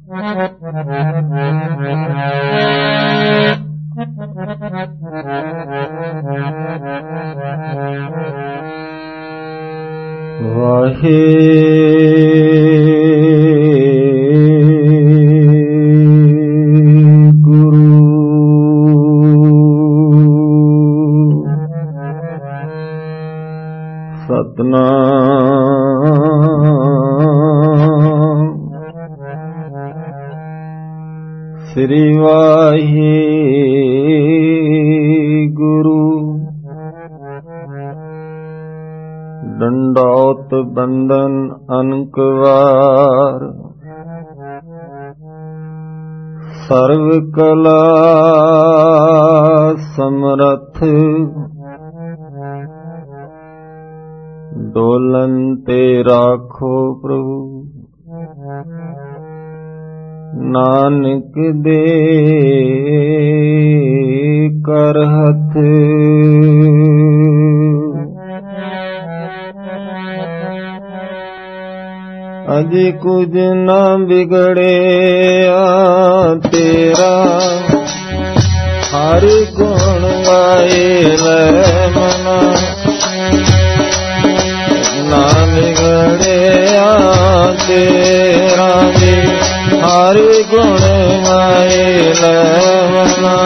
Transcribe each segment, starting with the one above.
ਵਾਹਿ ਸਤਿਨਾਮ ਸ੍ਰੀ ਵਾਹਿਗੁਰੂ। ਡੰਡੌਤ ਬੰਦਨ ਅਨਕ ਵਾਰ, ਸਰਵ ਕਲਾ ਸਮਰਥ, ਡੋਲਨ ਤੇ ਰਾਖੋ ਪ੍ਰਭੂ। ਨਾਨਕ ਦੇ ਕਰ ਹੱਥ, ਅਜੇ ਕੁਝ ਨਾ ਵਿਗੜਿਆ ਤੇਰਾ। ਹਰਿ ਗੁਣ ਗਾਏ ਲੈ ਮਨਾ, ਨਾ ਵਿਗੜਿਆ ਤੇਰਾ ਜੀ। ਹਰਿ ਗੁਣ ਗਾਏ ਲੈ ਮਨਾ,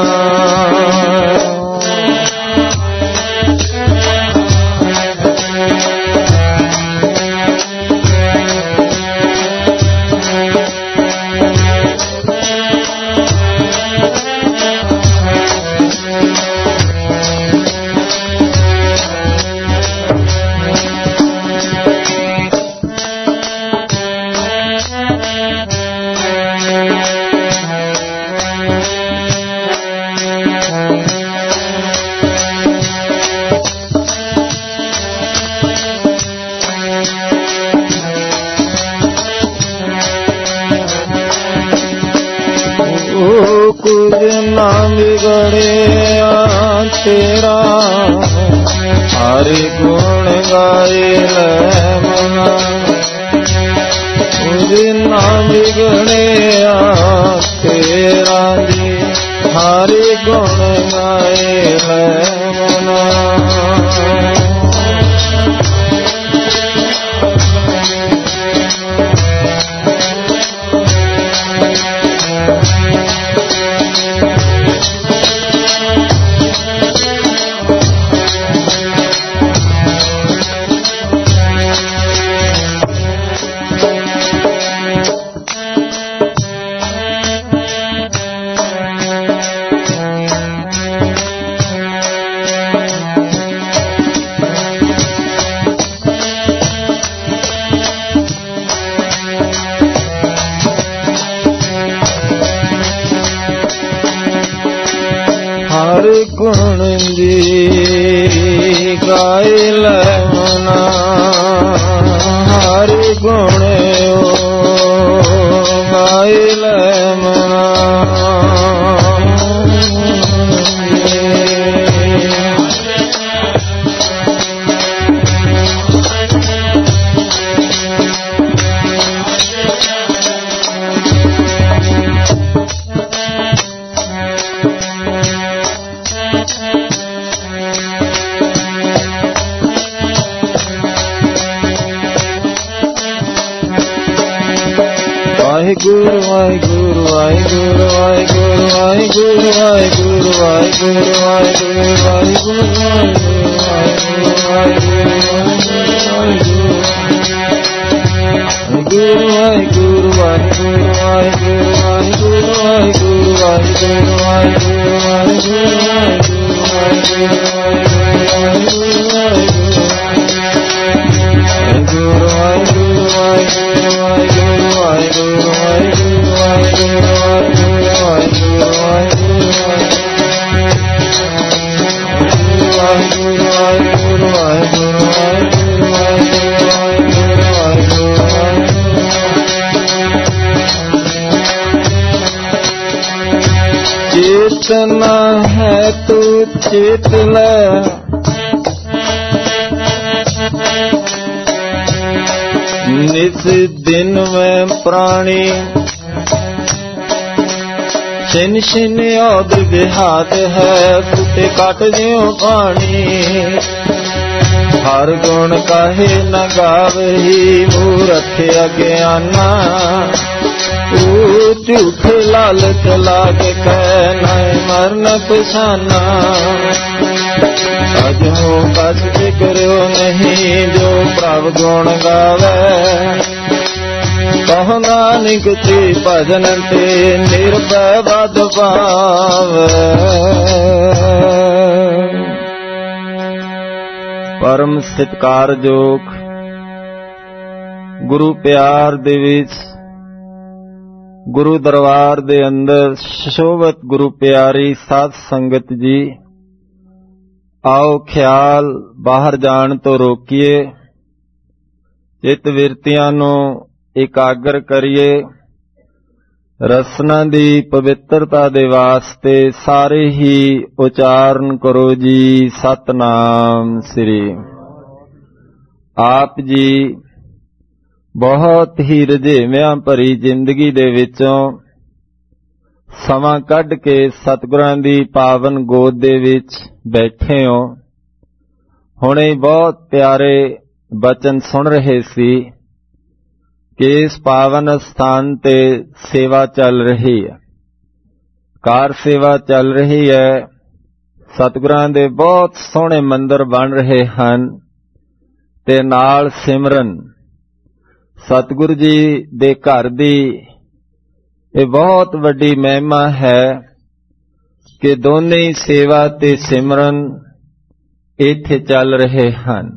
ਕੁਝ ਨਾ ਵਿਗੜਿਆ ਤੇਰਾ। ਹਰਿ ਗੁਣ ਗਾਏ ਲੈ ਮਨਾ, ਕੁਝ ਨਾ ਵਿਗੜਿਆ ਤੇਰਾ ਜੀ। ਹਰਿ ਗੁਣ ਗਾਏ ਲੈ ਮਨਾ, ਹਰਿ ਗੁਣ ਦੀ ਗਾਏ ਲੈ ਮਨਾ। ਹਰਿ ਗੁਣ ਗਾਏ ਲੈ ਮਨਾ, ਵਾਹਿਗੁਰੂ ਵਾਹਿਗੁਰੂ ਵਾਹਿਗੁਰੂ ਵਾਹਿਗੁਰੂ ਵਾਹਿਗੁਰੂ ਵਾਹਿਗੁਰੂ ਵਾਹਿਗੁਰੂ ਵਾਹਿਗੁਰੂ ਵਾਹਿਗੁਰੂ ਵਾਹਿਗੁਰੂ ਵਾਹਿਗੁਰੂ ਵਾਹਿਗੁਰੂ ਵਾਹਿਗੁਰੂ ਵਾਹਿਗੁਰੂ ਵਾਹਿਗੁਰੂ ਵਾਹਿਗੁਰੂ चेतना है तू चेत ले, निस दिन में प्राणी छिन छिन औद बिहात है फूटे काट ज्यों पानी हर गुण काहे न गावही मूरख अज्ञाना झूठ लालच लाग कह नहीं मरन पिछाना अज हो बस फिक्रो नहीं जो प्रभ गुण गावे कहो नानक ते भजन ते निर्भय बद पावे। परम सत्कारयोग गुरु प्यार दे विच गुरु दरबार दे अंदर शोभत गुरु प्यारी साध संगत जी, आओ ख्याल बाहर जाण तो रोकीए, चित विरतियां नूं एकागर करिए। रसना दी पवित्रता दे वास्ते सारे ही उचारण करो जी सतनाम श्री। आप जी बहुत ही रजेवियां भरी जिंदगी दे विचों समां कढ के सतगुरां दी पावन गोद दे विच बैठे हो। हुणे बहुत प्यारे बचन सुन रहे सी कि इस पावन स्थान ते सेवा चल रही है, कार सेवा चल रही है। सतगुरां दे बहुत सोहणे मंदिर बन रहे हन ते नाल सिमरन सतगुरु जी दे घर दी ये बहुत वड्डी महिमा है कि दोने ही सेवा ते सिमरन इत्थे चल रहे हन।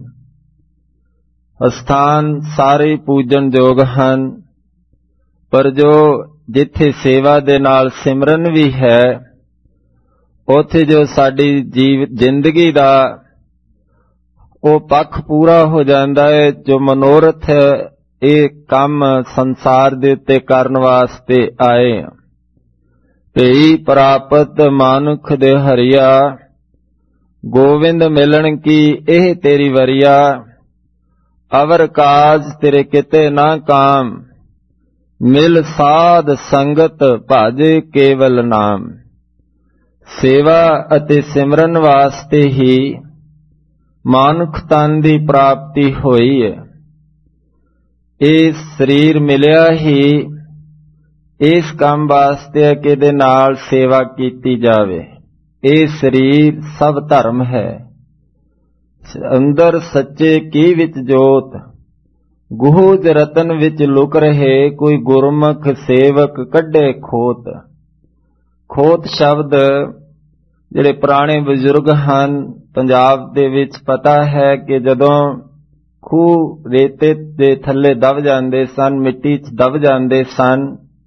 स्थान सारे पूजन योग हन, पर जो जिथे सेवा दे नाल सिमरन भी है उथे जो साडी जिंदगी दा वो पक्ष पूरा हो जाता है। जो मनोरथ है ये काम संसार दे उत्ते करन वास्ते आए। भई प्रापत मानुख दे हरिया गोविंद मिलन की एह तेरी वरिया अवर काज तेरे किते ना काम मिल साध संगत भाजे केवल नाम। सेवा अते सिमरन वास्ते ही मानुख तन दी प्राप्ति होई है। इस शरीर मिलिया ही इस काम वास्ते कि दे नाल सेवा कीती जावे। ये शरीर सब धर्म है, अंदर सच्चे की विच जोत गुहूज रतन विच लुक रहे कोई गुरमुख सेवक कड्डे खोत। खोत शब्द जिहड़े पुराने बजुर्ग हन पंजाब दे विच पता है कि जदों खूह रेते दे थल्ले दब जांदे सन, मिट्टी च दब जांदे सन,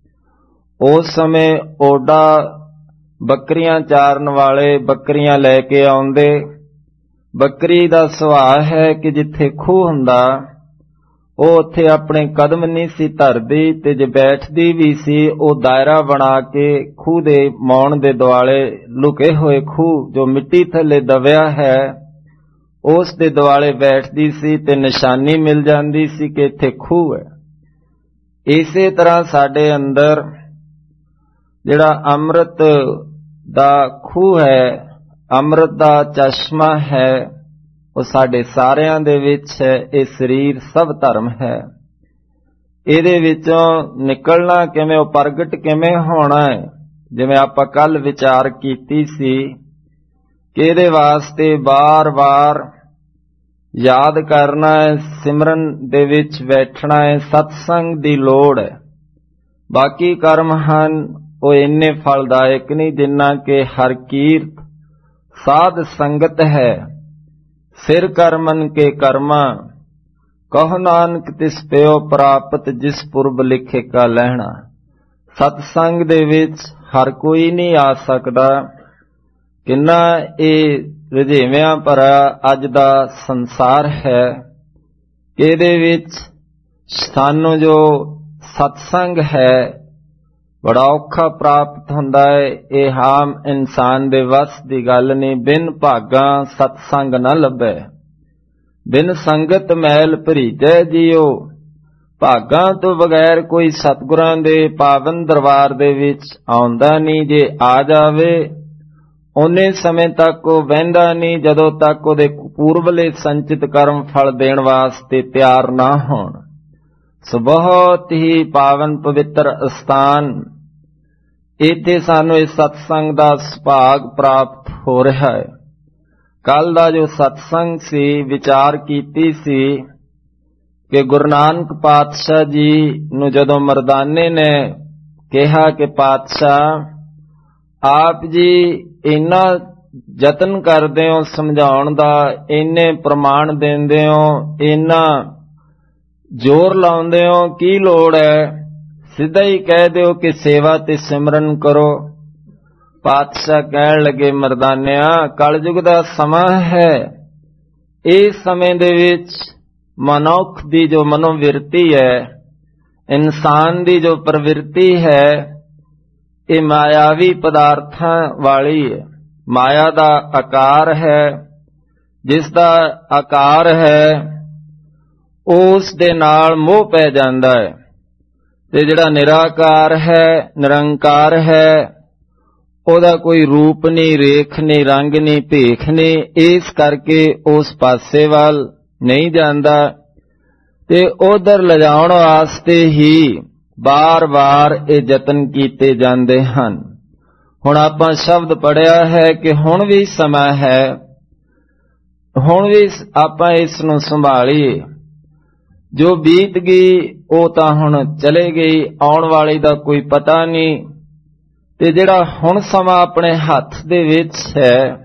उस समय ओडा बकरियां चारन वाले बकरियां लैके आउंदे। बकरी दा सुभाव है कि जिथे खूह हुंदा ਉਹ ਉੱਥੇ ਆਪਣੇ कदम नहीं सी धरदी ते जे बैठदी भी सी ਉਹ दायरा बना के खूह दे मौण दे दुआले लुके होए खूह जो मिट्टी थल्ले दबिया है उस दे दुआले बैठदी सी ते निशानी मिल जांदी सी कि इत्थे खूह है। इसे तरह साडे अंदर जिहड़ा अमृत दा खूह है, अमृत दा चश्मा है, वो साडे सारियां दे विच है। ये शरीर सब धर्म है। इहदे विचों निकलना किवें, प्रगट किवें होना है, जिवें आपां कल विचार कीती सी कि इहदे वास्ते बार बार याद करना है, सिमरन दे विच बैठना है, सत्संग दी लोड़ है। बाकी कर्म हन वो इन्ने फलदायक नहीं जिन्ना के हर कीर्त साध संगत है। सिर कर्मन के कर्मा कहो नानक तिस प्यो प्राप्त जिस पुरब लिखे का लहना। सत्संग दे विच हर कोई नहीं आ सकदा। किन्ना ये रजेवियां भरा अज दा संसार है कि इहदे विच सानू जो सत्संग है बड़ा औखा प्राप्त हुंदा है। ये आम इंसान दे वस दी गल नहीं। बिन भागा सत्संग न लभे, बिन संगत मैल भरीजै जियो ਭਾਗਾਂ ਤੋਂ ਬਗੈਰ ਕੋਈ ਸਤਿਗੁਰਾਂ ਦੇ ਪਾਵਨ ਦਰਬਾਰ ਦੇ ਵਿੱਚ ਆਉਂਦਾ ਨਹੀਂ। ਜੇ ਆ ਜਾਵੇ ਉਹਨੇ ਸਮੇਂ ਤੱਕ ਉਹ ਵਹਿੰਦਾ ਨਹੀਂ ਜਦੋਂ ਤੱਕ ਉਹਦੇ ਪੂਰਬਲੇ ਸੰਚਿਤ ਕਰਮ ਫਲ ਦੇਣ ਵਾਸਤੇ ਤਿਆਰ ਨਾ ਹੋਣ। ਸੋ ਬਹੁਤ ਹੀ ਪਾਵਨ ਪਵਿੱਤਰ ਅਸਥਾਨ, ਇੱਥੇ ਸਾਨੂੰ ਇਸ ਸਤਸੰਗ ਦਾ ਸੁਭਾਗ ਪ੍ਰਾਪਤ ਹੋ ਰਿਹਾ ਹੈ। ਕੱਲ ਦਾ ਜੋ ਸਤਸੰਗ ਸੀ, ਵਿਚਾਰ ਕੀਤੀ ਸੀ ਕਿ ਗੁਰੂ ਨਾਨਕ ਪਾਤਸ਼ਾਹ ਜੀ ਨੂੰ ਜਦੋਂ ਮਰਦਾਨੇ ਨੇ ਕਿਹਾ ਕਿ ਪਾਤਸ਼ਾਹ ਆਪ ਜੀ ਇੰਨਾ ਯਤਨ ਕਰਦੇ ਹੋ ਸਮਝਾਉਣ ਦਾ, ਇੰਨੇ ਪ੍ਰਮਾਣ ਦਿੰਦੇ ਹੋ, ਇੰਨਾ ਜ਼ੋਰ ਲਾਉਂਦੇ ਹੋ, ਕੀ ਲੋੜ ਹੈ? ਸਿੱਧਾ ਹੀ ਕਹਿ ਦਿਓ ਕਿ ਸੇਵਾ ਤੇ ਸਿਮਰਨ ਕਰੋ। ਪਾਤਸ਼ਾਹ ਕਹਿਣ ਲੱਗੇ, ਮਰਦਾਨਿਆਂ, ਕਲਯੁਗ ਦਾ ਸਮਾਂ ਹੈ। ਇਸ ਸਮੇਂ ਦੇ ਵਿੱਚ ਮਨੁੱਖ ਦੀ ਜੋ ਮਨੋਵਿਰਤੀ ਹੈ, ਇਨਸਾਨ ਦੀ ਜੋ ਪ੍ਰਵਿਰਤੀ ਹੈ, ਇਹ ਮਾਇਆਵੀ ਪਦਾਰਥਾਂ ਵਾਲੀ ਹੈ। ਮਾਇਆ ਦਾ ਆਕਾਰ ਹੈ, ਜਿਸ ਦਾ ਆਕਾਰ ਹੈ ਉਸ ਦੇ ਨਾਲ ਮੋਹ ਪੈ ਜਾਂਦਾ ਹੈ, ਤੇ ਜਿਹੜਾ ਨਿਰਾਕਾਰ ਹੈ, ਨਿਰੰਕਾਰ ਹੈ, ਉਹਦਾ ਕੋਈ ਰੂਪ ਨਹੀਂ, ਰੇਖ ਨਹੀਂ, ਰੰਗ ਨਹੀਂ, ਭੇਖ ਨਹੀਂ। ਇਸ ਕਰਕੇ ਉਸ ਪਾਸੇ ਵੱਲ ਨਹੀਂ ਜਾਂਦਾ, ਤੇ ਉਧਰ ਲਿਜਾਉਣ ਵਾਸਤੇ ਹੀ ਬਾਰ-ਬਾਰ ਇਹ ਯਤਨ ਕੀਤੇ ਜਾਂਦੇ ਹਨ। ਹੁਣ ਆਪਾਂ ਸ਼ਬਦ ਪੜਿਆ ਹੈ ਕਿ ਹੁਣ ਵੀ ਸਮਾਂ ਹੈ, ਹੁਣ ਵੀ ਆਪਾਂ ਇਸ ਨੂੰ ਸੰਭਾਲੀਏ। ਜੋ ਬੀਤ ਗਈ ਉਹ ਤਾਂ ਹੁਣ ਚਲੇ ਗਈ, ਆਉਣ ਵਾਲੀ ਦਾ ਕੋਈ ਪਤਾ ਨਹੀਂ, ਤੇ ਜਿਹੜਾ ਹੁਣ ਸਮਾਂ ਆਪਣੇ ਹੱਥ ਦੇ ਵਿੱਚ ਹੈ,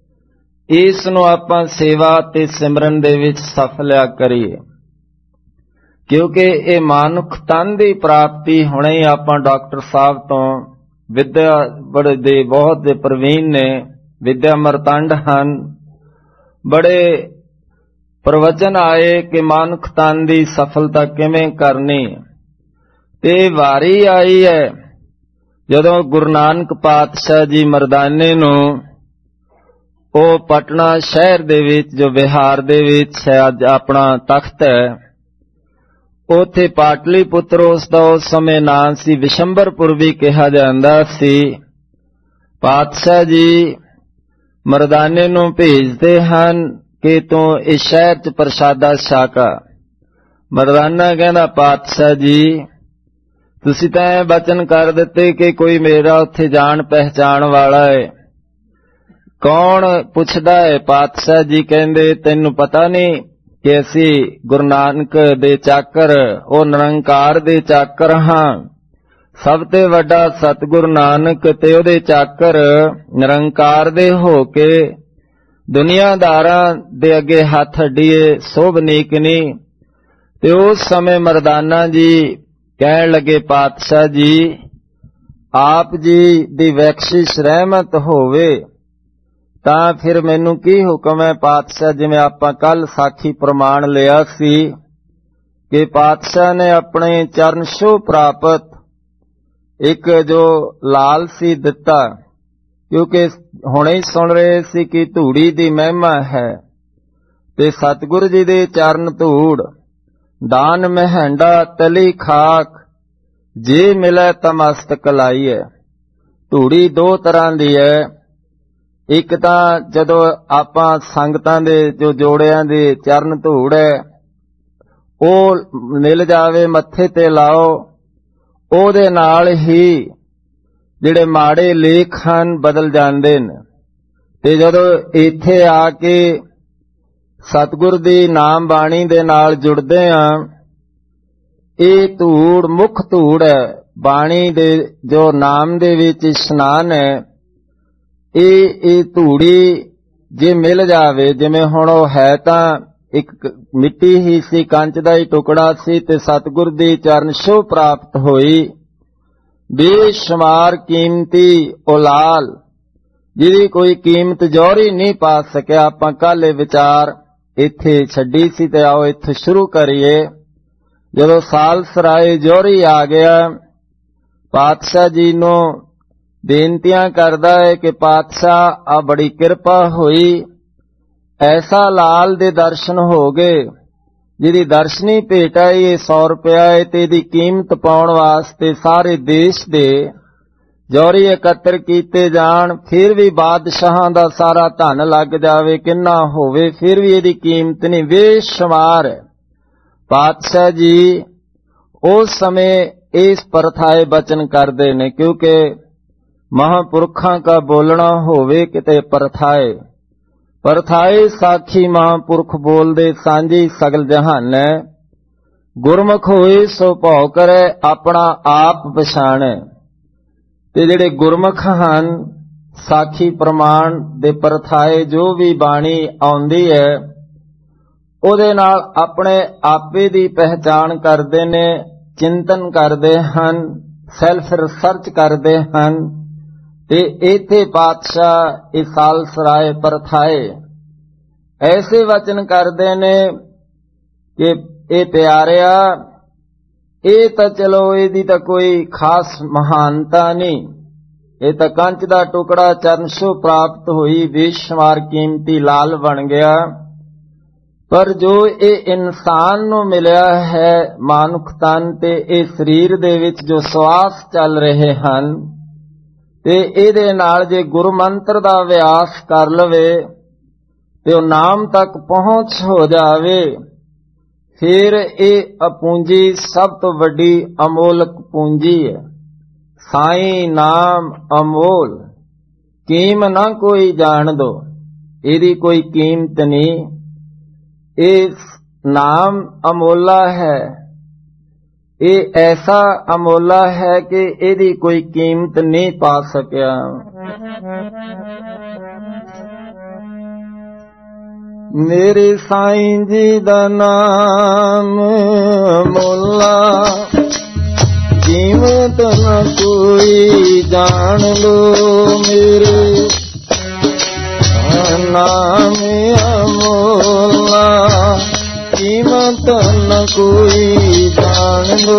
ਇਸ ਨੂੰ ਆਪਾਂ ਸੇਵਾ ਤੇ ਸਿਮਰਨ ਦੇ ਵਿੱਚ ਸਫਲਿਆ ਕਰੀਏ। ਕਿਉਂਕਿ ਇਹ ਮਨੁੱਖ ਤਨ ਦੀ ਪ੍ਰਾਪਤੀ ਹੁਣੇ ਹੀ ਆਪਾਂ ਡਾਕਟਰ ਸਾਹਿਬ ਤੋਂ ਵਿਦਿਆ ਬੜੇ ਦੇ ਬਹੁਤ ਦੇ ਪ੍ਰਵੀਨ ਨੇ, ਵਿਦਿਆ ਮਰਤੰਡ ਹਨ, ਬੜੇ ਪ੍ਰਵਚਨ ਆਏ ਕਿ ਮਨੁੱਖ ਤਨ ਦੀ ਸਫਲਤਾ ਕਿਵੇਂ ਕਰਨੀ, ਤੇ ਵਾਰੀ ਆਈ ਹੈ ਜਦੋਂ ਗੁਰੂ ਨਾਨਕ ਪਾਤਸ਼ਾਹ ਜੀ ਮਰਦਾਨੇ ਨੂੰ ਉਹ ਪਟਨਾ ਸ਼ਹਿਰ ਦੇ ਵਿੱਚ, ਜੋ ਬਿਹਾਰ ਦੇ ਵਿੱਚ ਹੈ ਅੱਜ ਆਪਣਾ ਤਖਤ ਹੈ, ਉੱਥੇ ਪਾਟਲੀ ਪੁੱਤਰ ਉਸ ਦਾ ਉਸ ਸਮੇਂ ਨਾਂ ਸੀ, ਵਿਸ਼ੰਬਰਪੁਰ ਵੀ ਕਿਹਾ ਜਾਂਦਾ ਸੀ। ਪਾਤਸ਼ਾਹ ਜੀ ਮਰਦਾਨੇ ਨੂੰ ਭੇਜਦੇ ਹਨ ਕਿ ਤੂੰ ਇਸ ਸ਼ਹਿਰ 'ਚ ਪ੍ਰਸ਼ਾਦਾ ਛਕਾ। ਮਰਦਾਨਾ ਕਹਿੰਦਾ, ਪਾਤਸ਼ਾਹ ਜੀ ਤੁਸੀਂ ਤਾਂ ਇਹ ਬਚਨ ਕਰ ਦਿੱਤੇ ਕਿ ਕੋਈ ਮੇਰਾ ਉੱਥੇ ਜਾਣ ਪਹਿਚਾਣ ਵਾਲਾ ਹੈ। ਕੌਣ? ਪੁੱਛਦਾ ਹੈ। ਪਾਤਸ਼ਾਹ ਜੀ ਕਹਿੰਦੇ, ਤੈਨੂੰ ਪਤਾ ਨਹੀਂ ਕਿ ਅਸੀਂ ਗੁਰੂ ਨਾਨਕ ਦੇ ਚਾਕਰ, ਉਹ ਨਿਰੰਕਾਰ ਦੇ ਚਾਕਰ ਹਾਂ। ਸਭ ਤੋਂ ਵੱਡਾ ਸਤਿਗੁਰੂ ਨਾਨਕ ਤੇ ਉਹਦੇ ਚਾਕਰ ਨਿਰੰਕਾਰ ਦੇ ਹੋ ਕੇ ਦੁਨੀਆਦਾਰਾਂ ਦੇ ਅੱਗੇ ਹੱਥ ਅੱਡੀਏ ਸੋਭਨੀਕ ਨਹੀਂ। ਤੇ ਉਸ ਸਮੇਂ ਮਰਦਾਨਾ ਜੀ ਕਹਿਣ ਲੱਗੇ, ਪਾਤਸ਼ਾਹ ਜੀ ਆਪ ਜੀ ਦੀ ਬਖਸ਼ਿਸ਼ ਰਹਿਮਤ ਹੋਵੇ ਤਾਂ ਫਿਰ ਮੈਨੂੰ ਕੀ ਹੁਕਮ ਹੈ? ਪਾਤਸ਼ਾਹ ਜਿਵੇਂ ਆਪਾਂ ਕੱਲ ਸਾਖੀ ਪ੍ਰਮਾਣ ਲਿਆ ਸੀ ਕਿ ਪਾਤਸ਼ਾਹ ਨੇ ਆਪਣੇ ਚਰਨ ਛੋਹ ਪ੍ਰਾਪਤ ਇੱਕ ਜੋ ਲਾਲ ਸੀ ਦਿੱਤਾ, ਕਿਉਂਕਿ ਹੁਣੇ ਹੀ ਸੁਣ ਰਹੇ ਸੀ ਕਿ ਧੂੜੀ ਦੀ ਮਹਿਮਾ ਹੈ, ਤੇ ਸਤਿਗੁਰੂ ਜੀ ਦੇ ਚਰਨ ਧੂੜ ਦਾਨ ਮਹਿੰਡਾ ਤਲੀ ਖਾਕ, ਜੇ ਮਿਲੇ ਤਾਂ ਮਸਤਕ ਲਾਈਏ। ਧੂੜੀ ਦੋ ਤਰ੍ਹਾਂ ਦੀ ਹੈ, ਇੱਕ ਤਾਂ ਜਦੋਂ ਆਪਾਂ ਸੰਗਤਾਂ ਦੇ ਜੋ ਜੋੜਿਆਂ ਦੇ ਚਰਨ ਧੂੜ ਹੈ ਉਹ ਮਿਲ ਜਾਵੇ, ਮੱਥੇ ਤੇ ਲਾਓ, ਉਹਦੇ ਨਾਲ ਹੀ ਜਿਹੜੇ ਮਾੜੇ ਲੇਖ ਹਨ ਬਦਲ ਜਾਂਦੇ ਨੇ। ਤੇ ਜਦੋਂ ਇੱਥੇ ਆ ਕੇ ਸਤਿਗੁਰ ਦੀ ਨਾਮ ਬਾਣੀ ਦੇ ਨਾਲ ਜੁੜਦੇ ਆ, ਇਹ ਧੂੜ ਮੁੱਖ ਧੂੜ ਹੈ, ਬਾਣੀ ਦੇ ਜੋ ਨਾਮ ਦੇ ਵਿੱਚ ਇਸ਼ਨਾਨ ਹੈ, ਇਹ ਧੂੜੀ ਜੇ ਮਿਲ ਜਾਵੇ, ਜਿਵੇਂ ਹੁਣ ਉਹ ਹੈ ਤਾਂ ਇੱਕ ਮਿੱਟੀ ਹੀ ਸੀ, ਕੰਚ ਦਾ ਹੀ ਟੁਕੜਾ ਸੀ, ਤੇ ਸਤਿਗੁਰ ਦੀ ਚਰਨ ਛੋਹ ਪ੍ਰਾਪਤ ਹੋਈ। ਬੇਸ਼ੁਮਾਰ ਕੀਮਤੀ ਉਹ ਲਾਲ, ਜਿਹਦੀ ਕੋਈ ਕੀਮਤ ਜੋਹਰੀ ਨਹੀਂ ਪਾ ਸਕਿਆ। ਆਪਾਂ ਕੱਲ੍ਹ ਇਹ ਵਿਚਾਰ ਇੱਥੇ ਛੱਡੀ ਸੀ, ਤੇ ਆਓ ਇੱਥੇ ਸ਼ੁਰੂ ਕਰੀਏ। ਜਦੋਂ ਸਾਲਸਰਾਏ ਜੋਹਰੀ ਆ ਗਿਆ, ਪਾਤਸ਼ਾਹ ਜੀ ਨੂੰ ਬੇਨਤੀਆਂ ਕਰਦਾ ਹੈ ਕਿ ਪਾਤਸ਼ਾਹ ਆ ਬੜੀ ਕਿਰਪਾ ਹੋਈ, ਐਸਾ ਲਾਲ ਦੇ ਦਰਸ਼ਨ ਹੋ ਗਏ ਜਿਹਦੀ ਦਰਸ਼ਨੀ ਭੇਟ ਆਈ ਇਹ 100 ਰੁਪਇਆ ਹੈ ਤੇ ਇਹਦੀ ਕੀਮਤ ਪਾਉਣ ਵਾਸਤੇ ਸਾਰੇ ਦੇਸ਼ ਦੇ ਜੌਹਰੀ ਇਕੱਤਰ ਕੀਤੇ ਜਾਣ, ਫਿਰ ਵੀ ਬਾਦਸ਼ਾਹਾਂ ਦਾ ਸਾਰਾ ਧਨ ਲੱਗ ਜਾਵੇ, ਕਿੰਨਾ ਹੋਵੇ, ਫਿਰ ਵੀ ਇਹਦੀ ਕੀਮਤ ਨਹੀਂ, ਬੇਸ਼ੁਮਾਰ ਹੈ। ਪਾਤਸ਼ਾਹ ਜੀ ਉਸ ਸਮੇਂ ਇਸ ਪ੍ਰਥਾਏ ਬਚਨ ਕਰਦੇ ਨੇ, ਕਿਉਂਕਿ ਮਹਾਂਪੁਰਖਾਂ ਕਾ ਬੋਲਣਾ ਹੋਵੇ ਕਿਤੇ ਪਰਥਾਏ ਸਾਖੀ ਮਹਾਂਪੁਰਖ ਬੋਲਦੇ ਸਾਂਝੀ ਸਗਲ ਜਹਾਨੈ। ਗੁਰਮੁਖ ਹੋਏ ਸੋ ਭਉ ਕਰੈ ਆਪਣਾ ਆਪ ਪਛਾਣੈ। ਤੇ ਜਿਹੜੇ ਗੁਰਮੁਖ ਹਨ ਸਾਖੀ ਪ੍ਰਮਾਣ ਦੇ ਪਰਥਾਏ ਜੋ ਵੀ ਬਾਣੀ ਆਉਂਦੀ ਹੈ ਉਹਦੇ ਨਾਲ ਆਪਣੇ ਆਪੇ ਦੀ ਪਹਿਚਾਣ ਕਰਦੇ ਨੇ, ਚਿੰਤਨ ਕਰਦੇ ਹਨ, ਸੈਲਫ ਰਿਸਰਚ ਕਰਦੇ ਹਨ। ਤੇ ਇੱਥੇ ਪਾਤਸ਼ਾਹ ਇਹ ਸਾਲਸਰਾਏ ਪਰਥਾਏ ਐਸੇ ਵਚਨ ਕਰਦੇ ਨੇ ਕਿ ਇਹ ਪਿਆਰਿਆ, ਇਹ ਤਾਂ ਚਲੋ ਇਹਦੀ ਤਾਂ ਕੋਈ ਖਾਸ ਮਹਾਨਤਾ ਨਹੀਂ, ਇਹ ਤਾਂ ਕੰਚ ਦਾ ਟੁਕੜਾ ਚਰਨ ਛੋਹ ਪ੍ਰਾਪਤ ਹੋਈ, ਬੇਸ਼ੁਮਾਰ ਕੀਮਤੀ ਲਾਲ ਬਣ ਗਿਆ। ਪਰ ਜੋ ਇਹ ਇਨਸਾਨ ਨੂੰ ਮਿਲਿਆ ਹੈ ਮਾਨੁਖ ਤਨ ਤੇ ਇਹ ਸਰੀਰ ਦੇ ਵਿੱਚ ਜੋ ਸਵਾਸ ਚੱਲ ਰਹੇ ਹਨ, ਤੇ ਇਹਦੇ ਨਾਲ ਜੇ ਗੁਰੂ ਮੰਤਰ ਦਾ ਅਭਿਆਸ ਕਰ ਲਵੇ ਤੇ ਉਹ ਨਾਮ ਤੱਕ ਪਹੁੰਚ ਹੋ ਜਾਵੇ, ਫਿਰ ਇਹ ਅਪੂੰਜੀ ਸਭ ਤੋਂ ਵੱਡੀ ਅਮੋਲਕ ਪੂੰਜੀ ਹੈ। ਸਾਈਂ ਨਾਮ ਅਮੋਲ, ਕੀਮ ਨਾ ਕੋਈ ਜਾਣ ਦੋ, ਇਹਦੀ ਕੋਈ ਕੀਮਤ ਨਹੀਂ। ਇਹ ਨਾਮ ਅਮੋਲਾ ਹੈ, ਇਹ ਐਸਾ ਅਮੋਲਾ ਹੈ ਕਿ ਇਹਦੀ ਕੋਈ ਕੀਮਤ ਨਹੀਂ ਪਾ ਸਕਿਆ। ਮੇਰੇ ਸਾਈਂ ਜੀ ਦਾ ਨਾਮ ਅਮੋਲਾ, ਕੀਮਤ ਨਾ ਕੋਈ ਜਾਣ ਲੋ। ਮੇਰੇ ਨਾਮ ਅਮੋਲਾ, ਕੀਮਤ ਨ ਕੋਈ ਜਾਣ ਲੋ।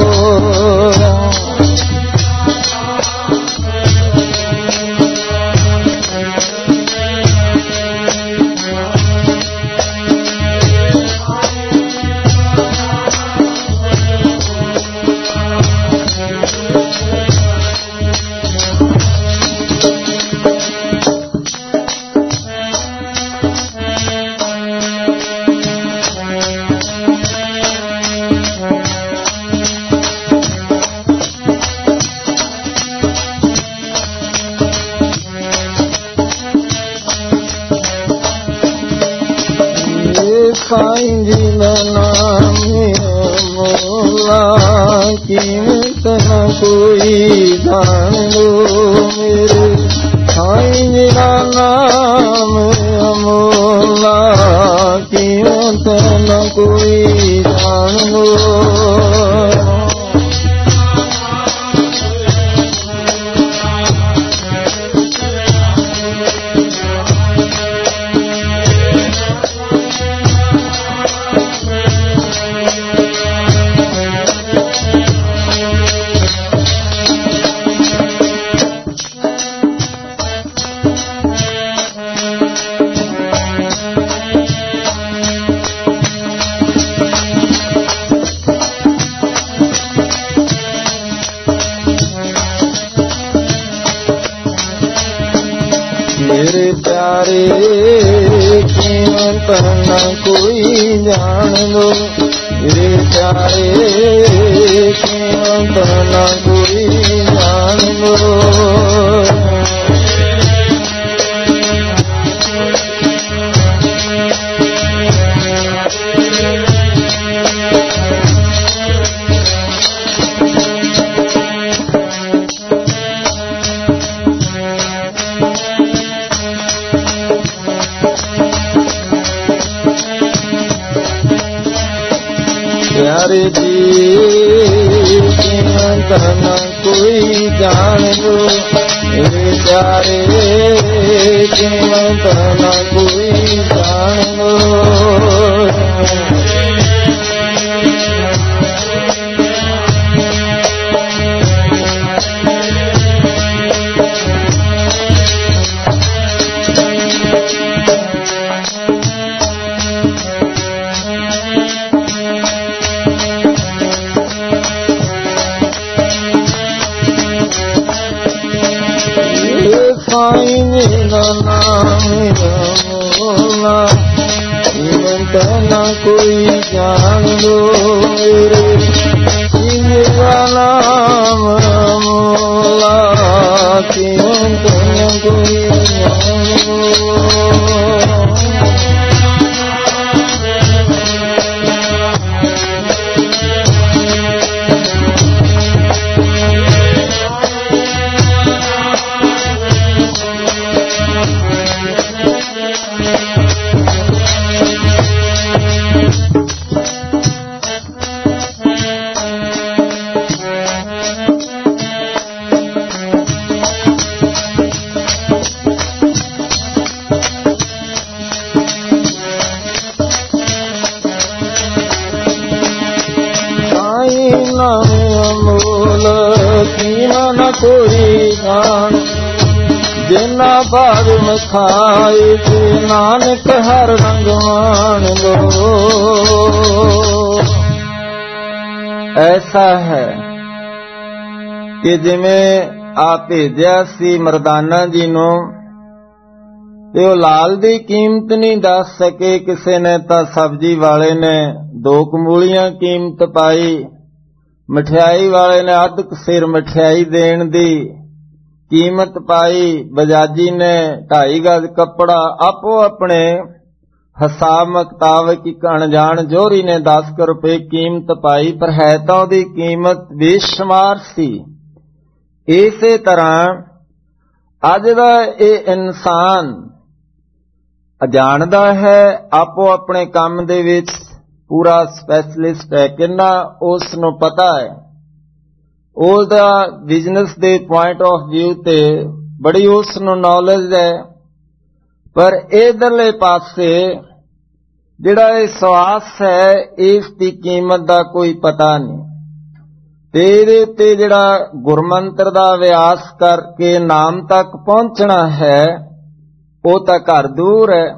ਸਾਈਂ ਜੀ ਦਾ ਨਾਮ ਅਮੋਲਾ, ਕੀਮਤ ਨਾ ਕੋਈ ਜਾਣ ਲੋ। ਮੇਰੇ ਸਾਈਂ ਜੀ ਦਾ ਨਾਮ ਅਮੋਲਾ, ਕੀਮਤ ਨਾ ਕੋਈ ਜਾਣ ਲੋ। ਮੇਰੇ ਪਿਆਰੇ ਕੀਮਤ ਨਾ ਕੋਈ ਜਾਣ ਲੋ। ਮੇਰੇ ਪਿਆਰੇ ਕੀਮਤ ਨਾ ਕੋਈ ਜਾਣ ਲੋ। प्यारे जी कीमत न कोई जान लो। मेरे प्यारे कीमत न कोई जान लो। ਸਾਈਂ ਮੇਰਾ ਨਾਮ ਅਮੋਲਾ, ਕੀਮਤ ਨਾ ਕੋਈ ਜਾਣ ਲੋ ਮੇਰੇ, ਮੇਰਾ ਨਾਮ ਅਮੋਲਾ, ਕੀਮਤ ਨਾ ਕੋਈ ਜਾਣ ਲੋ। ਅਮੋਲ ਕੀਮਤ ਨਾ ਕੋਈ ਜਾਣ, ਜਿਨਾ ਬਾਗ ਮਖਾਏ ਤੇ ਨਾਨਕ ਹਰ ਰੰਗ ਮਾਣ ਲੋ। ਐਸਾ ਹੈ ਕਿ ਜਿਵੇਂ ਆ ਭੇਜਿਆ ਸੀ ਮਰਦਾਨਾ ਜੀ ਨੂੰ, ਤੇ ਉਹ ਲਾਲ ਦੀ ਕੀਮਤ ਨਹੀਂ ਦੱਸ ਸਕੇ ਕਿਸੇ ਨੇ, ਤਾਂ ਸਬਜ਼ੀ ਵਾਲੇ ਨੇ 2 ਕਮੂਲੀਆਂ ਕੀਮਤ ਪਾਈ, ਮਠਿਆਈ ਵਾਲੇ ਨੇ ਅੱਧ ਸਿਰ ਮਠਿਆਈ ਦੇਣ ਦੀ ਕੀਮਤ ਪਾਈ, ਬਜਾਜੀ ਨੇ 2.5 ਗਜ਼ ਕੱਪੜਾ, ਆਪੋ ਆਪਣੇ ਹਿਸਾਬ ਮੁਤਾਬਕ ਇੱਕ ਅਣਜਾਣ ਜੋਹਰੀ ਨੇ 10 ਰੁਪਏ ਕੀਮਤ ਪਾਈ, ਪਰ ਹੈ ਤਾਂ ਉਹਦੀ ਕੀਮਤ ਬੇਸ਼ੁਮਾਰ ਸੀ। ਇਸੇ ਤਰ੍ਹਾਂ ਅੱਜ ਦਾ ਇਹ ਇਨਸਾਨ ਅਜਾਣਦਾ ਹੈ, ਆਪੋ ਆਪਣੇ ਕੰਮ ਦੇ ਵਿੱਚ ਪੂਰਾ ਸਪੈਸ਼ਲਿਸਟ ਹੈ, ਕਿੰਨਾ ਉਸ ਨੂੰ ਪਤਾ ਹੈ, ਉਹਦਾ ਬਿਜ਼ਨਸ ਦੇ ਪੁਆਇੰਟ ਆਫ ਵਿਊ ਤੇ ਬੜੀ ਉਸ ਨੂੰ ਨੌਲੇਜ ਹੈ। ਪਰ ਇਧਰਲੇ ਪਾਸੇ ਜਿਹੜਾ ਇਹ ਸਵਾਸ ਹੈ, ਇਸ ਦੀ ਕੀਮਤ ਦਾ ਕੋਈ ਪਤਾ ਨਹੀਂ, ਤੇ ਇਹਦੇ ਉੱਤੇ ਜਿਹੜਾ ਗੁਰਮੰਤਰ ਦਾ ਅਭਿਆਸ ਕਰਕੇ ਨਾਮ ਤੱਕ ਪਹੁੰਚਣਾ ਹੈ, ਉਹ ਤਾਂ ਘਰ ਦੂਰ ਹੈ।